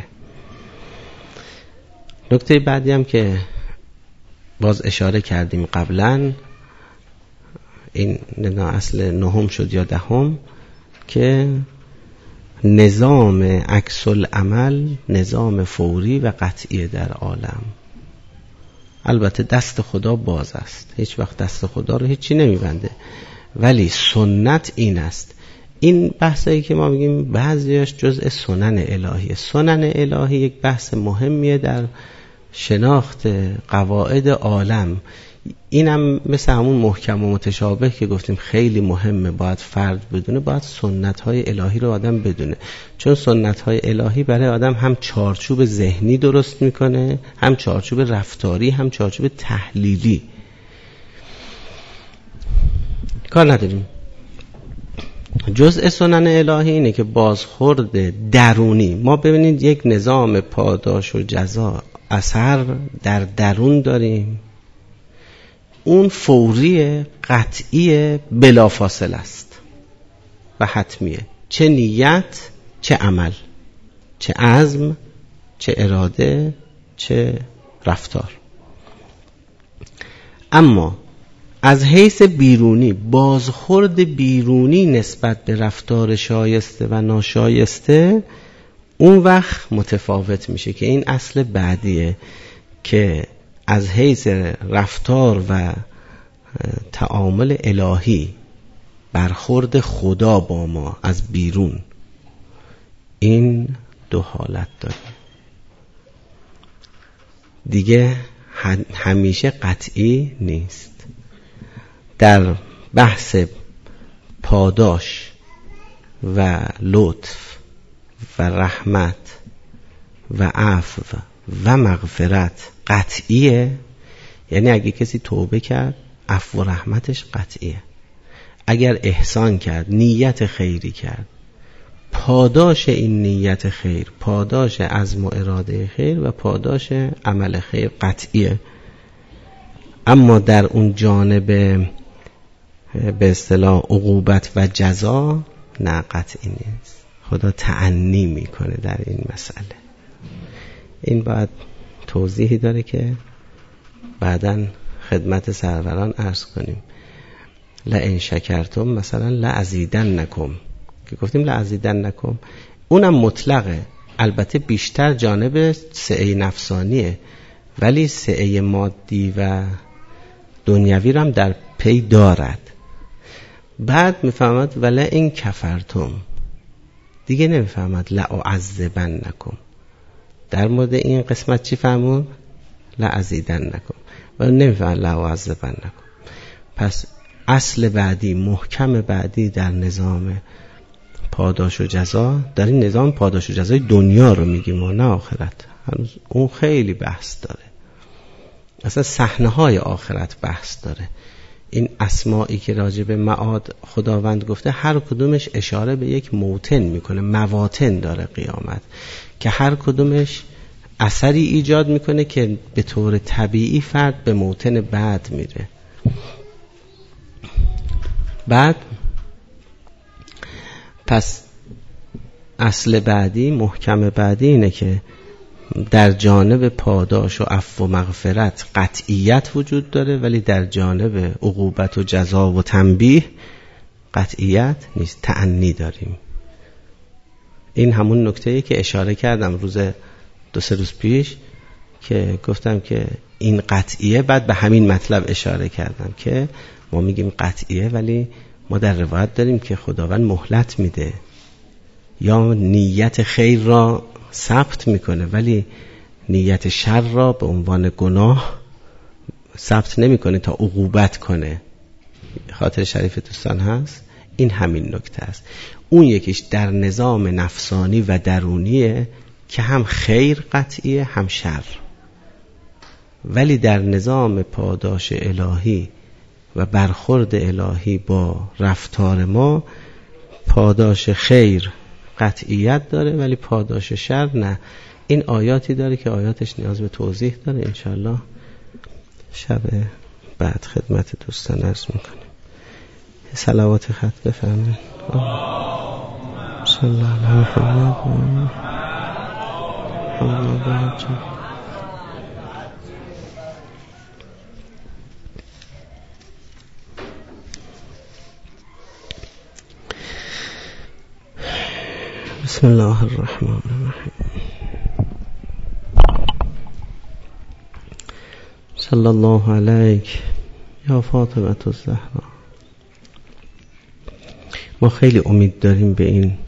نکته بعدی هم که باز اشاره کردیم قبلا، این نه اصل نهم شد یا دهم، که نظام عکس العمل نظام فوری و قطعی در عالم. البته دست خدا باز است، هیچ وقت دست خدا رو هیچی نمیبنده، ولی سنت این است. این بحثایی که ما میگیم بعضیاش جزء سنن الهیه. سنن الهی یک بحث مهمیه در شناخت قواعد عالم. اینم مثل همون محکم و متشابه که گفتیم خیلی مهمه، باید فرد بدونه، باید سنت‌های الهی رو آدم بدونه، چون سنت‌های الهی برای آدم هم چارچوب ذهنی درست میکنه، هم چارچوب رفتاری، هم چارچوب تحلیلی. کار نداریم. جزء سنن الهی اینه که بازخورد درونی، ما ببینید یک نظام پاداش و جزا اثر در درون داریم، اون فوری، قطعی، بلافاصله است و حتمیه، چه نیت، چه عمل، چه عزم، چه اراده، چه رفتار. اما از حیث بیرونی، بازخورد بیرونی نسبت به رفتار شایسته و ناشایسته، اون وقت متفاوت میشه که این اصل بعدیه که از حیث رفتار و تعامل الهی، برخورد خدا با ما از بیرون، این دو حالت داره دیگه، همیشه قطعی نیست. در بحث پاداش و لطف و رحمت و عفو و مغفرت قطعیه، یعنی اگه کسی توبه کرد عفو و رحمتش قطعیه، اگر احسان کرد، نیت خیری کرد، پاداش این نیت خیر، پاداش عزم و اراده خیر و پاداش عمل خیر قطعیه. اما در اون جانب به اصطلاح عقوبت و جزا نه، قطعی نیست. خدا تعنی میکنه در این مسئله. این باید توضیحی داره که بعداً خدمت سروران عرض کنیم. لئن شکرتم مثلا لازیدنکم، که گفتیم لازیدنکم اونم مطلقه، البته بیشتر جانب سعه نفسانیه، ولی سعه مادی و دنیوی رو هم در پی دارد. بعد میفهمد ولی این کفرتم، دیگه نمیفهمد لأعذبنکم. در مورد این قسمت چی فهمون؟ لأزیدنکم، ولی نمیفهمد لأعذبنکم. پس اصل بعدی، محکم بعدی در نظام پاداش و جزا، در این نظام پاداش و جزای دنیا رو میگیم و نه آخرت. هنوز اون خیلی بحث داره، اصلا صحنه های آخرت بحث داره. این اسمایی که راجع به معاد خداوند گفته، هر کدومش اشاره به یک موطن میکنه، مواطن داره قیامت، که هر کدومش اثری ایجاد میکنه که به طور طبیعی فرد به موطن بعد میره. بعد پس اصل بعدی، محکم بعدی اینه که در جانب پاداش و عفو و مغفرت قطعیت وجود داره، ولی در جانب عقوبت و جزا و تنبیه قطعیت نیست، تأنی داریم. این همون نکته‌ای که اشاره کردم روز دو سه روز پیش که گفتم که این قطعیه، بعد به همین مطلب اشاره کردم که ما میگیم قطعیه، ولی ما در روایت داریم که خداوند مهلت میده، یا نیت خیر را ثبت میکنه ولی نیت شر را به عنوان گناه ثبت نمیکنه تا عقوبت کنه. خاطر شریف دوستان هست. این همین نکته است. اون یکیش در نظام نفسانی و درونیه که هم خیر قطعیه هم شر، ولی در نظام پاداش الهی و برخورد الهی با رفتار ما، پاداش خیر قطعیت داره ولی پاداش شر نه. این آیاتی داره که آیاتش نیاز به توضیح داره، انشاءالله شب بعد خدمت دوستان عرض میکنیم. صلوات خط بفرمایید. صلی الله علیه محمد. بسم الله الرحمن الرحیم. صلی الله علیک یا فاطمه الزهرا. ما خیلی امید داریم به این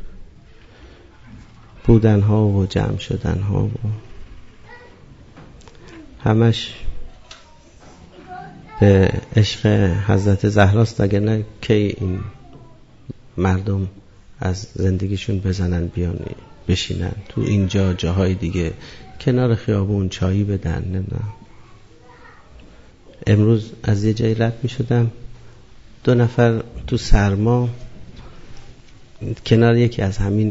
بودنها و جمع شدنها و همش به عشق حضرت زهراست، اگر نه کی این مردم از زندگیشون بزنن بیان بشینن تو اینجا، جاهای دیگه کنار خیابون چایی بدن. نمیدونم امروز از یه جایی رد می شدم، دو نفر تو سرما کنار یکی از همین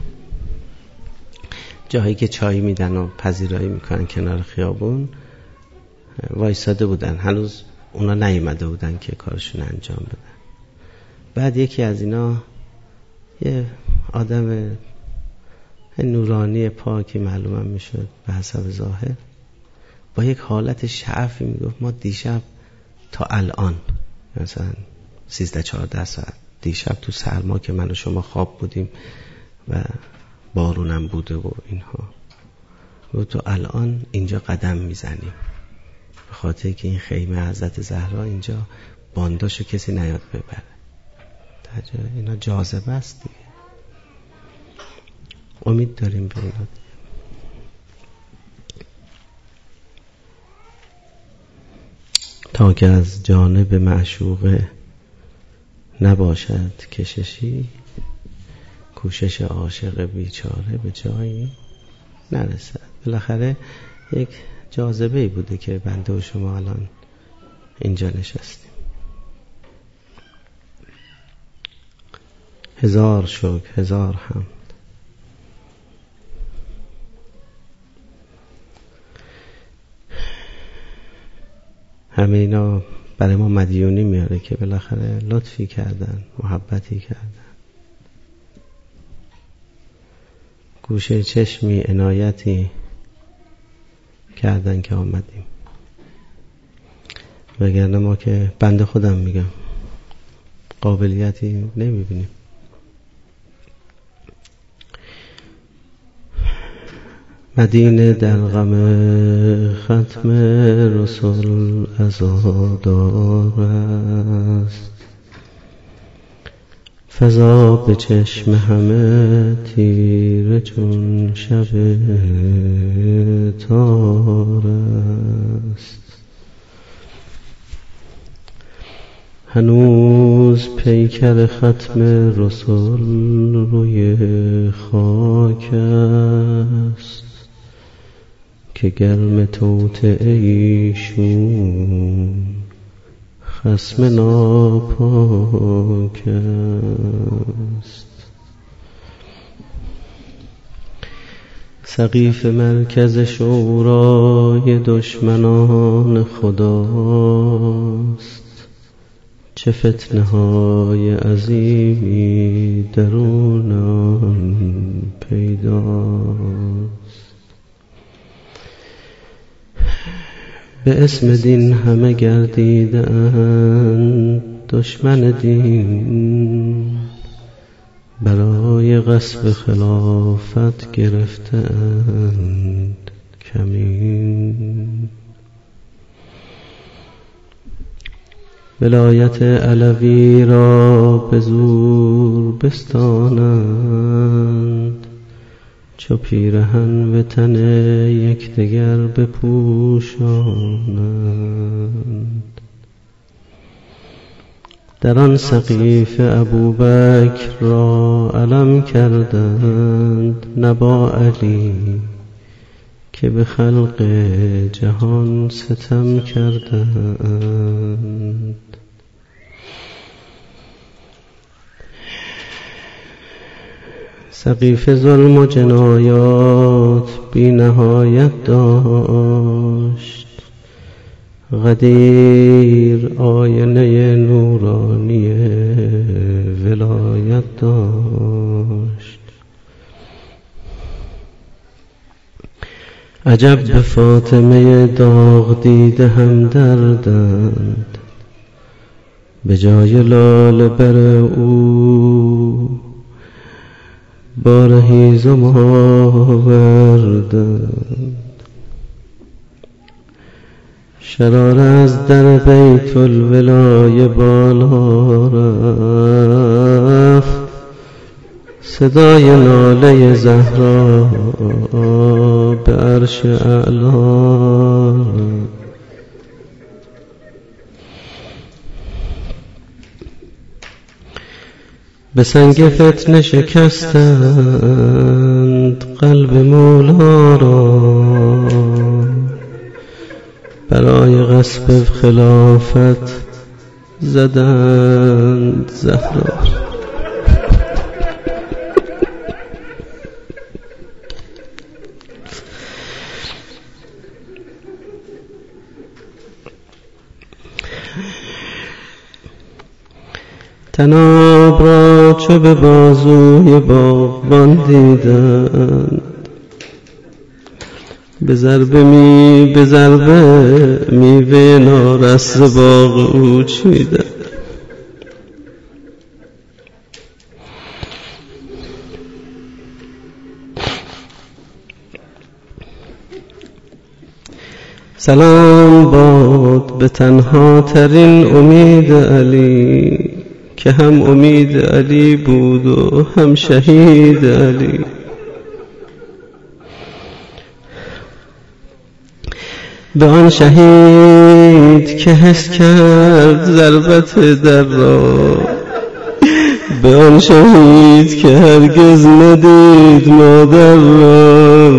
جاهایی که چای میدن و پذیرایی میکنن کنار خیابون وایساده بودن، هنوز اونا نیومده بودن که کارشون انجام بدن. بعد یکی از اینا، یه آدم نورانی پاکی معلومم میشد به حسب ظاهر، با یک حالت شعفی میگفت ما دیشب تا الان مثلا سیزده چهارده ساعت دیشب تو سرما که من و شما خواب بودیم و بارونم بوده و اینها و تو الان اینجا قدم میزنیم به خاطر که این خیمه حضرت زهرا اینجا بانداشو کسی نیاد ببره. اینا جاذبه است دیگه. امید داریم به اینا. تا که از جانب معشوقه نباشد کششی، کوشش عاشق بیچاره به جایی نرسد. بالاخره یک جاذبه‌ای بوده که بنده و شما الان اینجا نشستیم. هزار شکر، هزار حمد. همه اینا برای ما مدیونی میاره که بالاخره لطفی کردن، محبتی کردن، گوشه چشمی عنایتی کردن که آمدیم. وگرنه ما که بنده خودم میگم قابلیتی نمیبینیم. مدینه در غم ختم رسول عزادار است، فضا به چشم همه تیره چون شب تار است. هنوز پیکر ختم رسول روی خاک است که گرم توطئه ایشون خصم ناپاک است. سقیف مرکز شورای دشمنان خداست، چه فتنه های عظیمی درون آن پیداست. به اسم دین همه گردیدند دشمن دین، برای غصب خلافت گرفتند کمین. ولایت علوی را به زور بستانند، چو پیرهن به تن یکدیگر بپوشانند. در آن سقیف ابوبکر را علم کردند، نه با علی که به خلق جهان ستم کردند. سقیف ظلم و جنایات بی نهایت داشت، غدیر آینه نورانی ولایت داشت. عجب به فاطمه داغ دیده هم دردند، به جای لاله بر او بار هیزم آوردند. شرار از در بیت الولای بالا رفت، صدای ناله زهرا به عرش اعلا. به سنگ فتنه شکستند قلب مولا را، برای غصب خلافت زدند زهرا. طناب را چو به بازوی باغبان دیدند، به ضربه می به ضربه میوه نارس ز باغ او چیدم. سلام باد به تنها ترین امید علی که هم امید علی بود و هم شهید علی. به آن شهید که حس کرد ضربت در را، به آن شهید که هرگز ندید مادر را،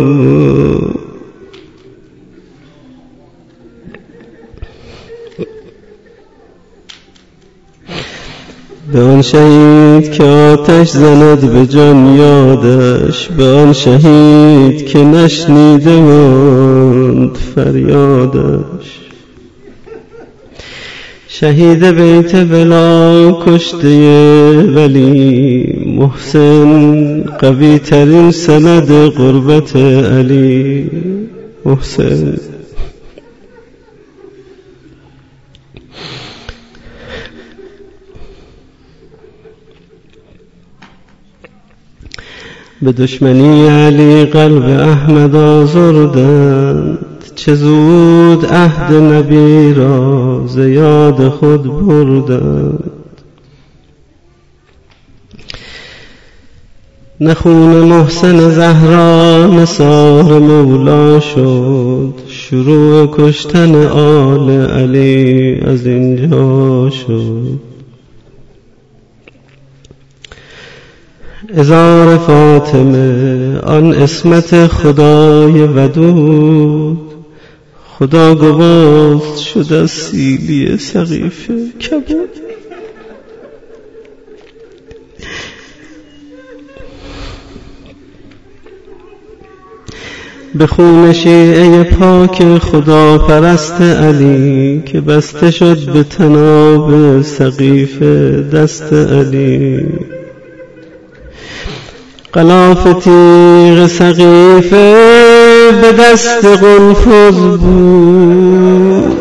به آن شهید که آتش زند به جان یادش، به آن شهید که نشنیده ماند فریادش. شهید بیت بلا کشته ولی، محسن قوی ترین سند قربت علی. محسن به دشمنی علی قلب احمد آزردند، چه زود عهد نبی را ز یاد خود بردند. نه خون محسن زهرا نثار مولا شد، شروع کشتن آل علی از اینجا شد. عذار فاطمه آن عصمت خدای ودود، خدا گواست شد از سیلی سقیفه کبود. به خون شیعه پاک خدا پرست علی که بسته شد به طناب سقیفه دست علی. غلاف تیغ سقیفه به دست قنفذ بود،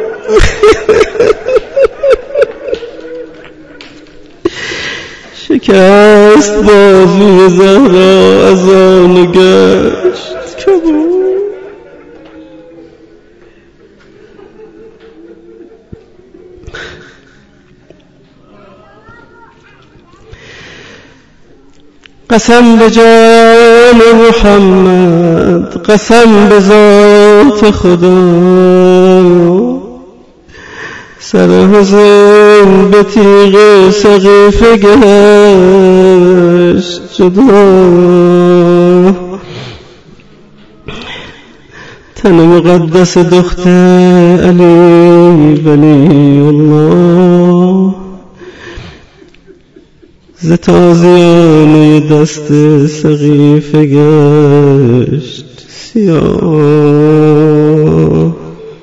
شکست بازوی زهرا از آن گشت کبود. قسم به جان محمد، قسم به ذات خدا، سر حسین به تیغ سقیفه گشت جدا. تن مقدس دختر علی ولی الله، ز تازیانه دست سقیفه گشت سیاه.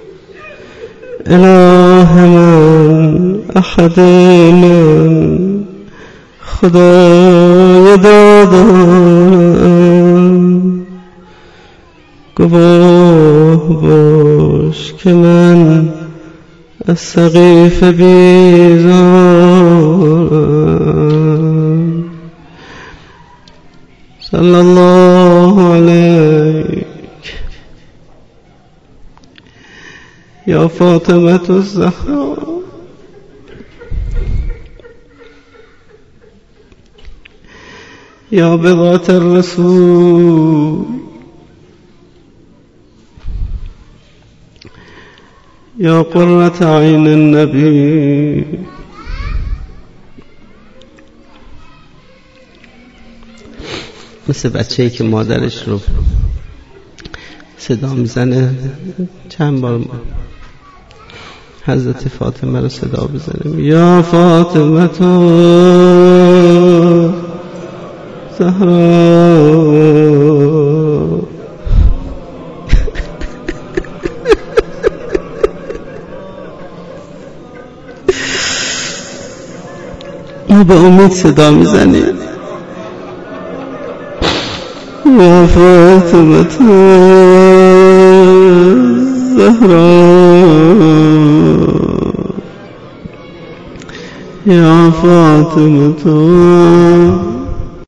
اله من، احد من، خدای دادم، گواه باش که من از سقیفه بیزارم. صلی الله علیک یا فاطمة الزهرا. یا بضعة الرسول، یا قرة عین النبی. مثل بچه‌ای که مادرش رو صدا میزنه، چند بار حضرت فاطمه رو صدا بزنیم، یا فاطمه تو زهرا. ما به امید صدا میزنیم، یا فاطمه تو الزهراء يا فاطمة